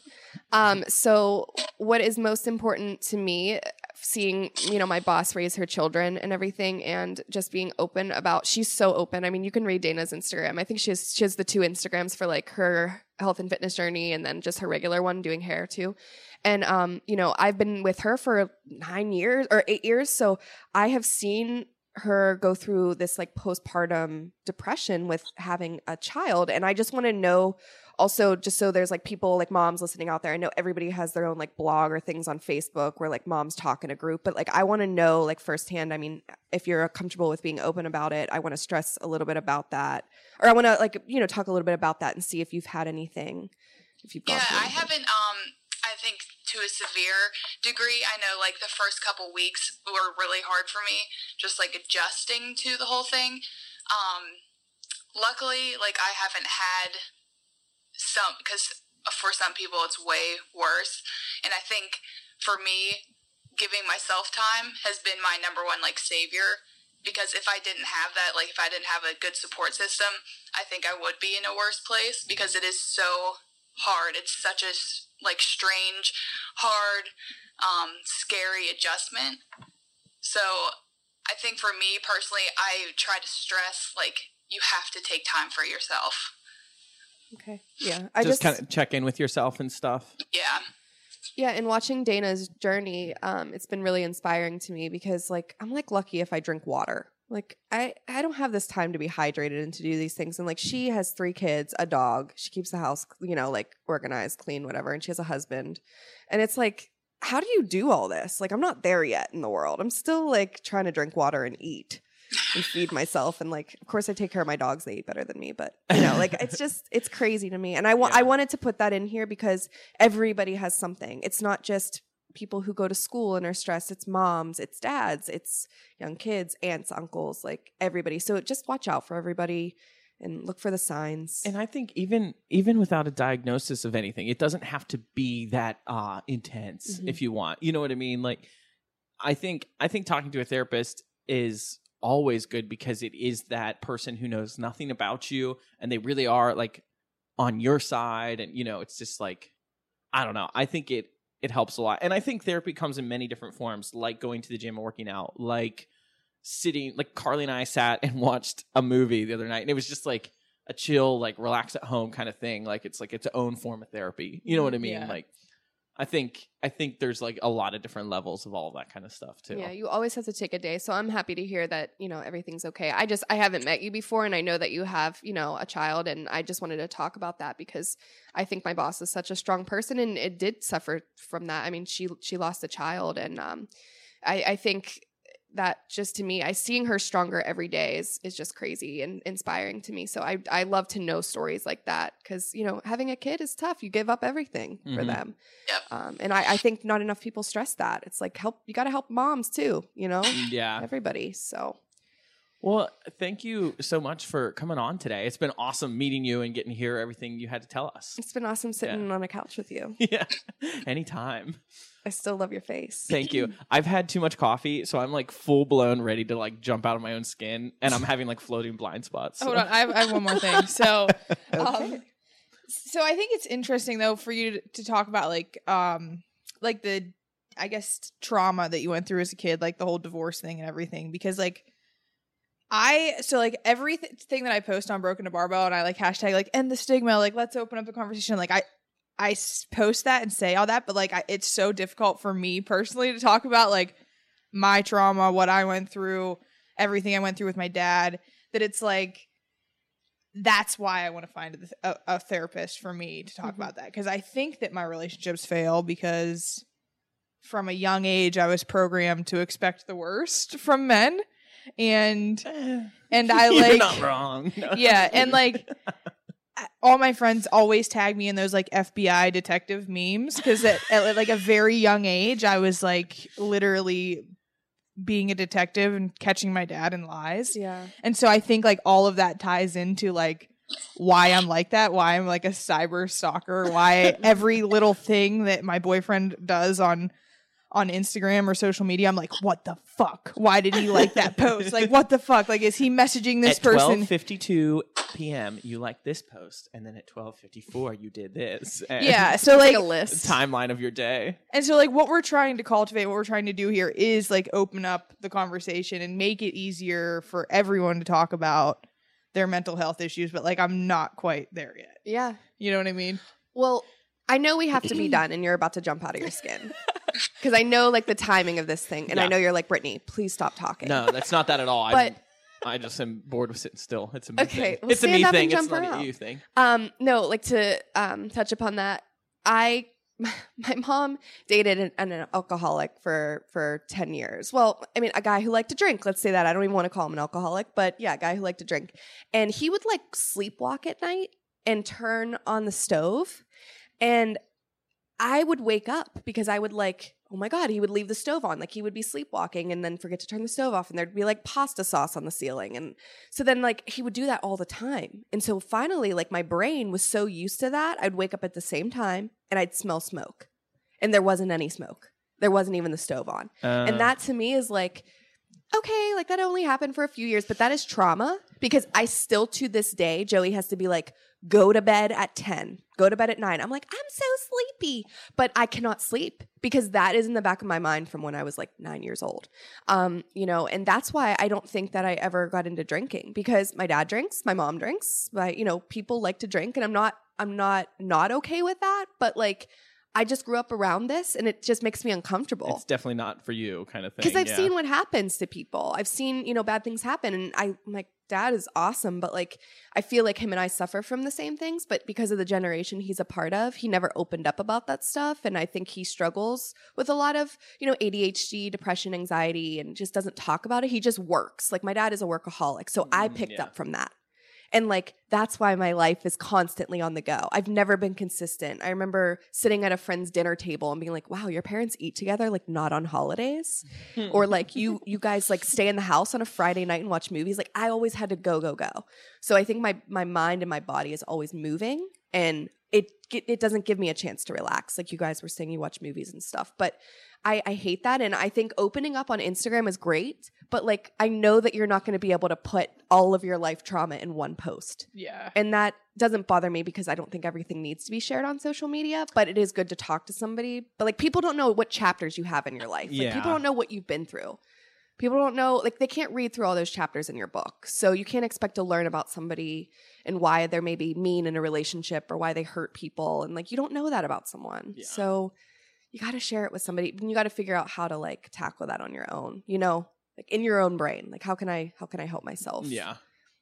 So what is most important to me, seeing, my boss raise her children and everything, and just being open about, she's so open. I mean, you can read Dana's Instagram. I think she has the 2 Instagrams for like her health and fitness journey and then just her regular one doing hair too. And, I've been with her for 9 years or 8 years. So I have seen her go through this like postpartum depression with having a child. And I just want to know also, just so there's like people like moms listening out there. I know everybody has their own like blog or things on Facebook where like moms talk in a group, but like I want to know like firsthand. I mean, if you're comfortable with being open about it, I want to stress a little bit about that, or I want to like, talk a little bit about that and see if you've had anything, if you've gone Yeah, through I anything. haven't. I think to a severe degree. I know, like the first couple weeks were really hard for me, just like adjusting to the whole thing. Luckily, like I haven't had because for some people it's way worse, and I think for me, giving myself time has been my number one like savior. Because if I didn't have that, like if I didn't have a good support system, I think I would be in a worse place because it is so hard. It's such a like strange, hard, scary adjustment. So I think for me personally, I try to stress like you have to take time for yourself. Okay. Yeah. Just kind of check in with yourself and stuff. Yeah. Yeah, and watching Dana's journey, it's been really inspiring to me because, like, I'm like lucky if I drink water. Like, I don't have this time to be hydrated and to do these things. And like, she has 3 kids, a dog. She keeps the house, like organized, clean, whatever. And she has a husband. And it's like, how do you do all this? Like, I'm not there yet in the world. I'm still like trying to drink water and eat and feed myself. And like, of course, I take care of my dogs. They eat better than me, but like it's crazy to me. And I wanted to put that in here because everybody has something. It's not just people who go to school and are stressed. It's moms, it's dads, it's young kids, aunts, uncles, like everybody. So just watch out for everybody and look for the signs. And I think even without a diagnosis of anything, it doesn't have to be that intense if you want. You know what I mean? Like, I think talking to a therapist is always good because it is that person who knows nothing about you and they really are like on your side. And, it's just like, I don't know. I think it helps a lot. And I think therapy comes in many different forms, like going to the gym and working out, like sitting, like Carly and I sat and watched a movie the other night and it was just like a chill, like relax at home kind of thing. Like it's its own form of therapy. You know what I mean? Yeah. Like, I think there's like a lot of different levels of all of that kind of stuff too. Yeah, you always have to take a day. So I'm happy to hear that, everything's okay. I haven't met you before and I know that you have, a child, and I just wanted to talk about that because I think my boss is such a strong person and it did suffer from that. I mean, she lost a child, and I think that just to me, seeing her stronger every day is just crazy and inspiring to me. So I love to know stories like that because, having a kid is tough. You give up everything for them. Yep. And I think not enough people stress that. It's like you got to help moms too, Yeah. everybody. So. Well, thank you so much for coming on today. It's been awesome meeting you and getting to hear everything you had to tell us. It's been awesome sitting on a couch with you. Yeah. Anytime. I still love your face. Thank you. I've had too much coffee, so I'm like full blown ready to like jump out of my own skin, and I'm having like floating blind spots. So. Hold on, I have one more thing. So, Okay. so I think it's interesting though for you to talk about like the, I guess, trauma that you went through as a kid, like the whole divorce thing and everything, because like So like everything that I post on Broken to Barbell and I like hashtag like end the stigma, like let's open up the conversation. Like I post that and say all that, but like it's so difficult for me personally to talk about like my trauma, what I went through, everything I went through with my dad, that it's like, that's why I want to find a therapist for me to talk about that. Because I think that my relationships fail because from a young age, I was programmed to expect the worst from men. And I like, you're not wrong. No. Yeah. And like all my friends always tag me in those like FBI detective memes. Because at like a very young age, I was like literally being a detective and catching my dad in lies. Yeah. And so I think like all of that ties into like why I'm like that, why I'm like a cyber stalker, why every little thing that my boyfriend does on Instagram or social media, I'm like, what the fuck? Why did he like that post? Like, what the fuck? Like, is he messaging this person? At 12:52 p.m., you liked this post, and then at 12:54, you did this. And Yeah, so like a list. timeline of your day. And so like what we're trying to cultivate, what we're trying to do here is like open up the conversation and make it easier for everyone to talk about their mental health issues. But like, I'm not quite there yet. Yeah. You know what I mean? Well, I know we have to be done and you're about to jump out of your skin. Because I know like the timing of this thing. And I Yeah. know you're like, Brittany, please stop talking. No, that's not that at all. But- I just am bored with sitting still. It's a me Okay, thing. well, It's a stand me up and thing. It's jump not around. a you thing. No, like to touch upon that. My mom dated an alcoholic for 10 years. Well, I mean, a guy who liked to drink. Let's say that. I don't even want to call him an alcoholic, but yeah, a guy who liked to drink. And he would like sleepwalk at night and turn on the stove. And I would wake up because I would like, oh my God, he would leave the stove on. Like he would be sleepwalking and then forget to turn the stove off and there'd be like pasta sauce on the ceiling. And so then like he would do that all the time. And so finally, like my brain was so used to that, I'd wake up at the same time and I'd smell smoke. And there wasn't any smoke. There wasn't even the stove on. And that to me is like, okay, like that only happened for a few years, but that is trauma because I still to this day, Joey has to be like, go to bed at 10, go to bed at 9. I'm like, I'm so sleepy, but I cannot sleep because that is in the back of my mind from when I was like 9 years old. You know, and that's why I don't think that I ever got into drinking because my dad drinks, my mom drinks, people like to drink and I'm not okay with that, but like, I just grew up around this and it just makes me uncomfortable. It's definitely not for you kind of thing. Because I've seen what happens to people. I've seen, bad things happen. And my dad is awesome, but like, I feel like him and I suffer from the same things. But because of the generation he's a part of, he never opened up about that stuff. And I think he struggles with a lot of, ADHD, depression, anxiety, and just doesn't talk about it. He just works. Like my dad is a workaholic. So I picked up from that. And like, that's why my life is constantly on the go. I've never been consistent. I remember sitting at a friend's dinner table and being like, wow, your parents eat together, like not on holidays. Or like you guys like stay in the house on a Friday night and watch movies. Like I always had to go. So I think my mind and my body is always moving and it doesn't give me a chance to relax. Like you guys were saying, you watch movies and stuff, but I hate that. And I think opening up on Instagram is great, but like, I know that you're not going to be able to put all of your life trauma in one post. Yeah. And that doesn't bother me because I don't think everything needs to be shared on social media, but it is good to talk to somebody. But like, people don't know what chapters you have in your life. Like, people don't know what you've been through. People don't know, like they can't read through all those chapters in your book. So you can't expect to learn about somebody and why they're maybe mean in a relationship or why they hurt people. And like, you don't know that about someone. Yeah. So you got to share it with somebody and you got to figure out how to like tackle that on your own, like in your own brain. Like, how can I help myself? Yeah.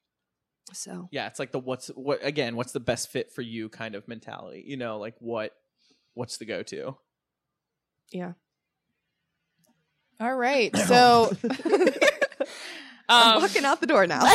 So Yeah, it's like what's the best fit for you kind of mentality, like what's the go-to? yeah. All right. So I'm walking out the door now.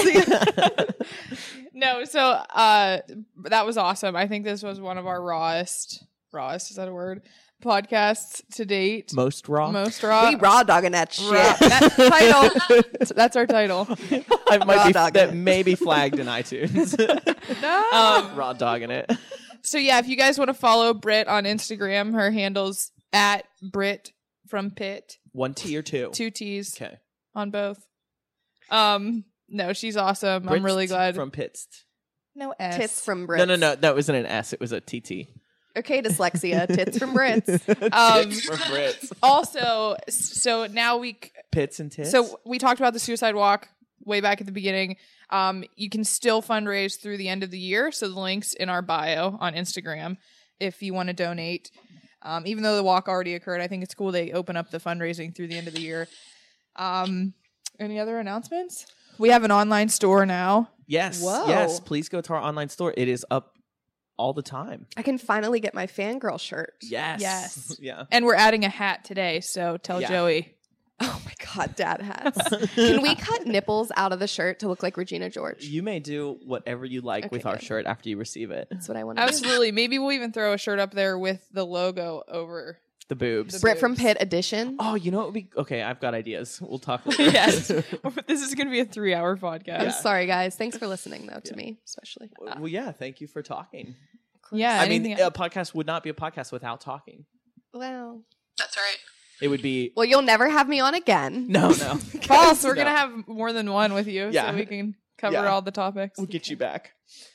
no, so that was awesome. I think this was one of our rawest, is that a word? Podcasts to date. Most raw. We raw dogging that shit. That title. That's our title. That may be flagged in iTunes. No. Raw dogging it. So yeah, if you guys want to follow Britt on Instagram, her handle's at Britt from Pitt. 1 T or 2? 2 T's. Okay. On both. No, she's awesome. I'm really glad. From Pitts. No S. Tits from Brits. No. That wasn't an S. It was a TT. Okay, dyslexia. Tits from Brits. Tits from Brits. Also, so now Pits and tits. So we talked about the suicide walk way back at the beginning. You can still fundraise through the end of the year. So the link's in our bio on Instagram if you want to donate. Even though the walk already occurred, I think it's cool they open up the fundraising through the end of the year. Any other announcements? We have an online store now. Yes. Whoa. Yes. Please go to our online store. It is up all the time. I can finally get my fangirl shirt. Yes. Yes. Yeah. And we're adding a hat today, so tell Yeah. Joey. Oh my God, dad hats. Can we cut nipples out of the shirt to look like Regina George? You may do whatever you like with Okay, our good. shirt after you receive it. That's what I want to do. Absolutely. Maybe we'll even throw a shirt up there with the logo over. The boobs. The Brit from boobs. Pitt edition. Oh, you know what would be okay? I've got ideas. We'll talk later. Yes. This is going to be a 3-hour podcast. I'm sorry, guys. Thanks for listening, though, to me, especially. Well, yeah. Thank you for talking. Yeah. I mean, anything- a podcast would not be a podcast without talking. Well, That's right. It would be well, you'll never have me on again. no. False. We're No. going to have more than one with you Yeah. so we can cover Yeah. all the topics. We'll get you back.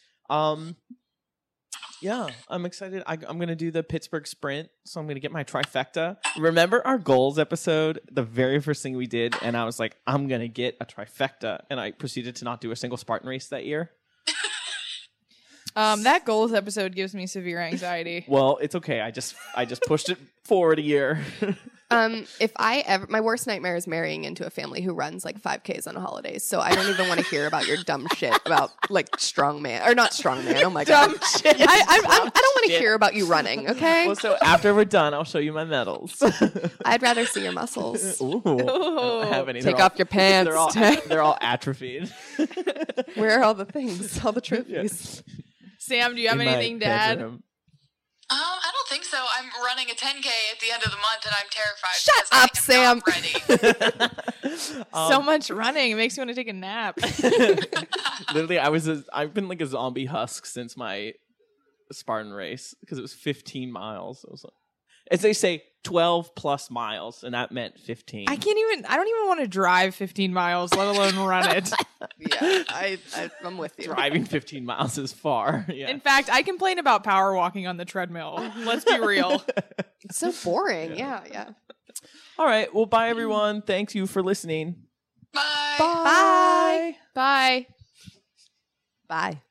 Yeah, I'm excited. I'm going to do the Pittsburgh Sprint, so I'm going to get my trifecta. Remember our goals episode, the very first thing we did, and I was like, I'm going to get a trifecta, and I proceeded to not do a single Spartan race that year. That goals episode gives me severe anxiety. Well, it's okay. I just pushed it forward a year. If I ever, my worst nightmare is marrying into a family who runs like 5Ks on holidays. So I don't even want to hear about your dumb shit about like strongman or not strongman. Oh my God. shit. I don't want to Shit. hear about you running. Okay. Well, so after we're done, I'll show you my medals. I'd rather see your muscles. Ooh, I don't have any. Take They're off your pants. They're all atrophied. Where are all the things? All the trophies. Sam, do you have In my anything to add? bedroom. I don't think so. I'm running a 10K at the end of the month, and I'm terrified. Shut because I up, am not ready. So much running. It makes me want to take a nap. Literally, I've been like a zombie husk since my Spartan race because it was 15 miles. It was like, as they say, 12 plus miles, and that meant 15. I don't even want to drive 15 miles, let alone run it. Yeah, I'm with you. Driving 15 miles is far. Yeah. In fact, I complain about power walking on the treadmill. Let's be real. It's so boring. Yeah. All right. Well, bye, everyone. Thank you for listening. Bye. Bye. Bye. Bye.